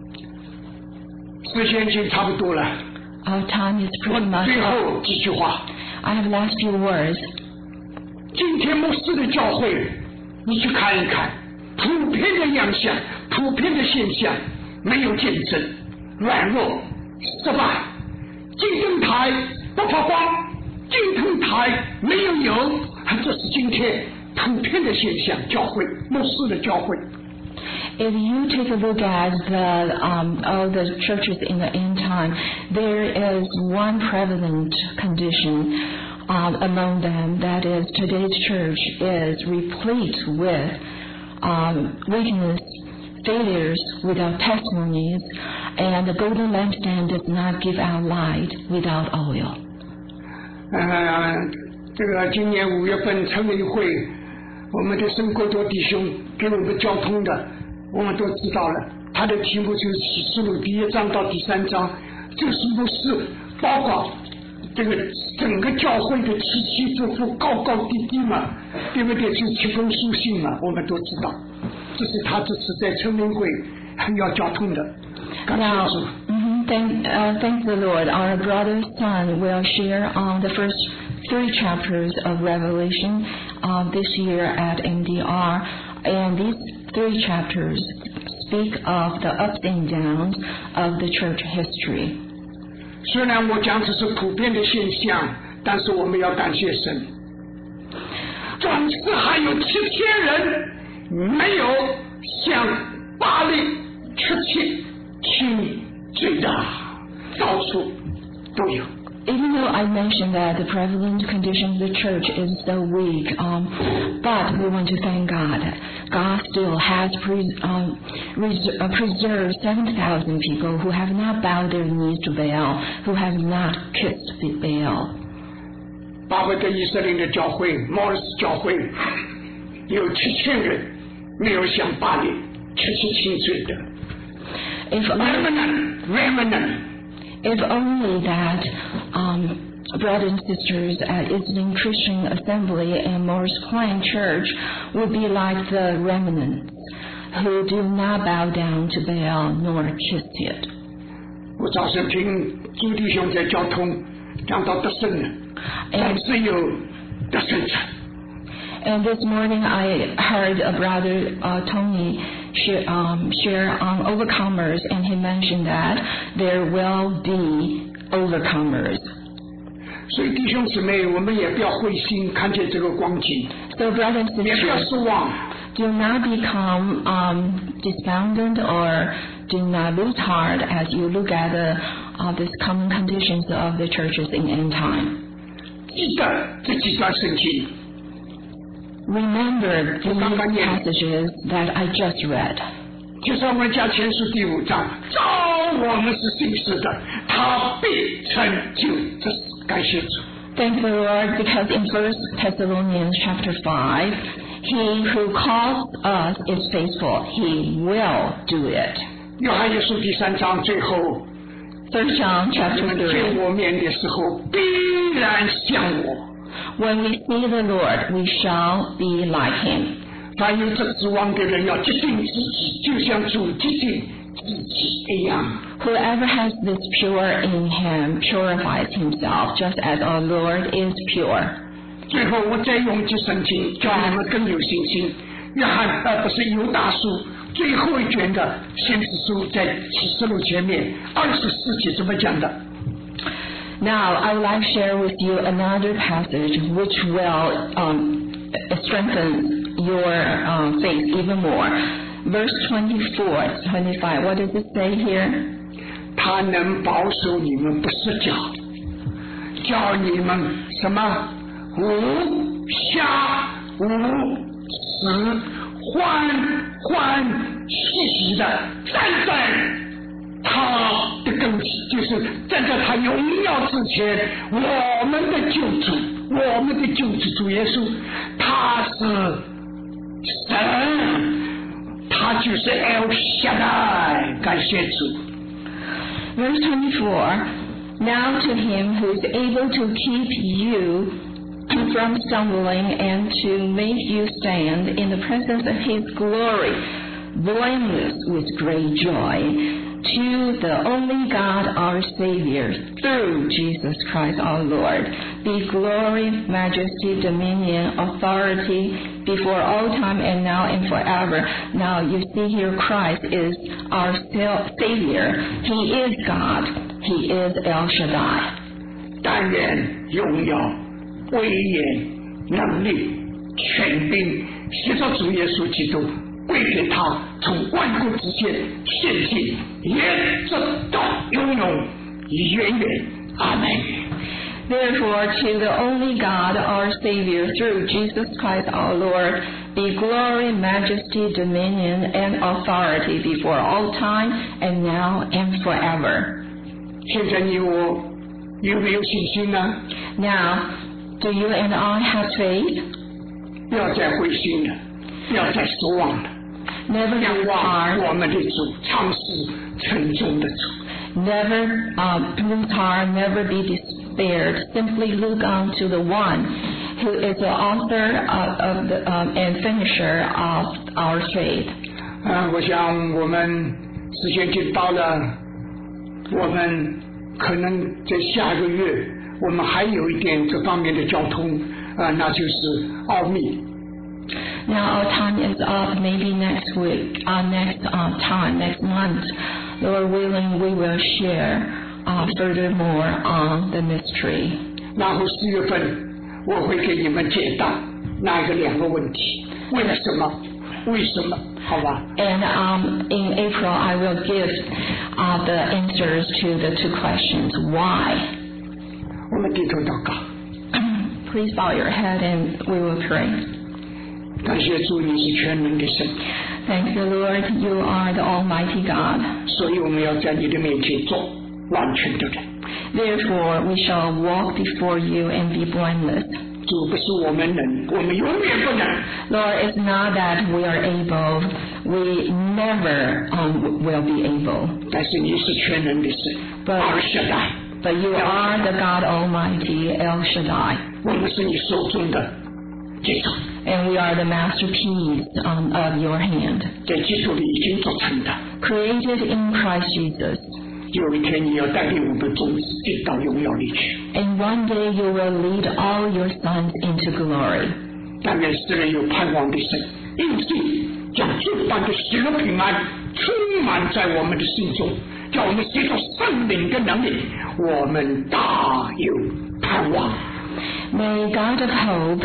时间已经差不多了。 Our time is pretty much 最 up. 后几句话。 I have last few words. 今天牧师的教会，你去看一看，普遍的样相，普遍的现象，没有见证，软弱，失败，金灯台不发光，金灯台没有油，这是今天普遍的现象。教会，牧师的教会。 If you take a look at the um, all the churches in the end time, there is one prevalent condition um, among them, that is, today's church is replete with um, weakness, failures without testimonies, and the golden lampstand does not give out light without oil. 呃，这个今年五月份成立会，我们的圣国多弟兄给我们交通的，我们都知道了。他的题目就是启示录第一章到第三章，这是不是包括这个整个教会的起起伏伏、高高低低嘛？对不对？是七封书信嘛？我们都知道，这是他这次在成立会要交通的。感谢主。 Thank, uh, thank the Lord. Our brother son will share on the first three chapters of Revelation uh, this year at M D R. And these three chapters speak of the ups and downs of the church history. 虽然我讲这是普遍的现象，但是我们要感谢神，总是还有七千人没有向巴黎出去请最大，到处都有。 Even though I mentioned that the prevalent condition of the church is so weak, um, but we want to thank God. God still has pre- um, res- uh, preserved seven thousand people who have not bowed their knees to Baal, who have not kissed Baal. 巴不得以色列的教会，摩尔斯教会有七千人没有向巴黎七十七岁的。 If remnant, remnant. If only that um, brothers and sisters at Islington Christian Assembly and Morris Plain Church would be like the remnants who do not bow down to Baal nor kiss it. 我早上听朱弟兄在交通讲到得胜了，但是有得胜者。 And this morning I heard a brother uh, Tony share, um, share on overcomers, and he mentioned that there will be overcomers. 所以弟兄姊妹，我们也不要灰心，看见这个光景， So brothers and 也不要 sisters, 失望。 do not become um, despondent or do not lose heart as you look at the uh, these common conditions of the churches in end time. 记得这几段圣经。 Remember these passages that I just read. 就是我们家前书第五章，照我们是信实的，他必成就。这是感谢主。 Thank the Lord, because in First Thessalonians chapter five, He who calls us is faithful. He will do it. 约翰一书第三章最后， Third John 我 chapter 们 three. 见我面的时候，必然像我。 When we see the Lord, we shall be like Him. 凡有这指望的人，要洁净自己，就像主洁净自己一样。 Whoever has this pure in him purifies himself, just as our Lord is pure. 最后，我再用句圣经，叫你们更有信心。约翰呃不是犹大书最后一卷的先知书，在启示录前面二十四节怎么讲的？ Now, I would like to share with you another passage which will um, strengthen your uh, faith even more. Verse twenty-four, twenty-five, what does it say here? 他能保守你们不失脚，叫你们什么无瑕无疵，欢欢喜喜的站在他的跟前，就是站在他荣耀之前。我们的救主，我们的救主主耶稣，他是神，他就是 El Shaddai， 感谢主。 Verse twenty-four, now to him who is able to keep you from stumbling and to make you stand in the presence of his glory, blameless with great joy, to the only God our Savior, through Jesus Christ our Lord, be glory, majesty, dominion, authority, before all time and now and forever. Now you see here Christ is our Savior. He is God. He is El Shaddai. 但愿荣耀、威严、能力、权柄，随着主耶稣基督归给他，从万古之前现今，也直到永永远远。阿门。 Therefore, to the only God, our Savior, through Jesus Christ our Lord, be glory, majesty, dominion, and authority before all time, and now and forever. 现在你我有没有信心呢？ Now, do you and I have faith? 不要再灰心了，不要再失望了。 Never 仰 lose 望 heart. 我们的主，常是沉重的主。 Never uh, lose heart. Never be despaired. Simply look on to the one who is the author of, of the, um, and finisher of our faith. 啊，我想我们时间就到了，我们可能在下个月，我们还有一点这方面的交通啊，那就是奥秘。 Now our time is up. Maybe next week, uh, next uh, time, next month, Lord willing, we will share uh, furthermore on the mystery. 然后四月份我会给你们解答那个两个问题：为了什么？ 为什么？好吧。 And um, in April, I will give uh, the answers to the two questions. Why? 我们低头祷告。 Please bow your head and we will pray. 感谢主，你是全能的神。 Thank you, Lord. You are the Almighty God. 所以我们要在你的面前做完全的人。 Therefore, we shall walk before you and be blameless. 主不是我们能，我们永远不能。 Lord, it's not that we are able. We never um, will be able. 但是你是全能的神， But, 二十代， but you are the God Almighty, El Shaddai. 我们是你手中的杰作， And we are the masterpiece um, of your hand, 在基督里已经做成的。 created in Christ Jesus. 有一天你要带领我们众子进到荣耀里去。 And one day you will lead all your sons into glory. 但愿使人有盼望的神，因此将诸般的喜乐平安充满在我们的心中，叫我们借着圣灵的能力，我们大有盼望。 May God of hope,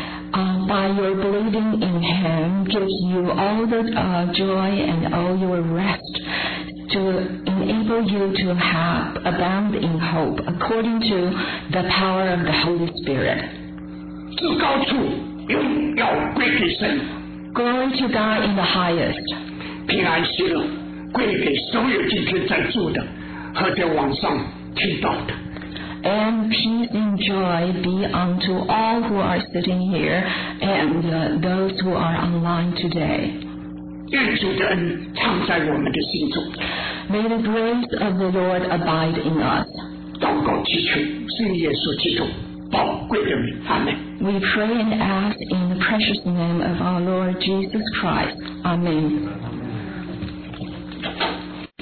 uh, by your believing in Him, give you all the uh, joy and all your rest to enable you to have abound in hope according to the power of the Holy Spirit. 至高处荣耀归给神， Glory to God in the highest. 平安喜乐归给所有今天在座的和在网上听到的。 And peace and joy be unto all who are sitting here and uh, those who are online today. 愿主的恩常在我们的心中。 May the grace of the Lord abide in us. 祷告祈求，圣耶稣基督宝贵的名，阿门。 We pray and ask in the precious name of our Lord Jesus Christ. Amen.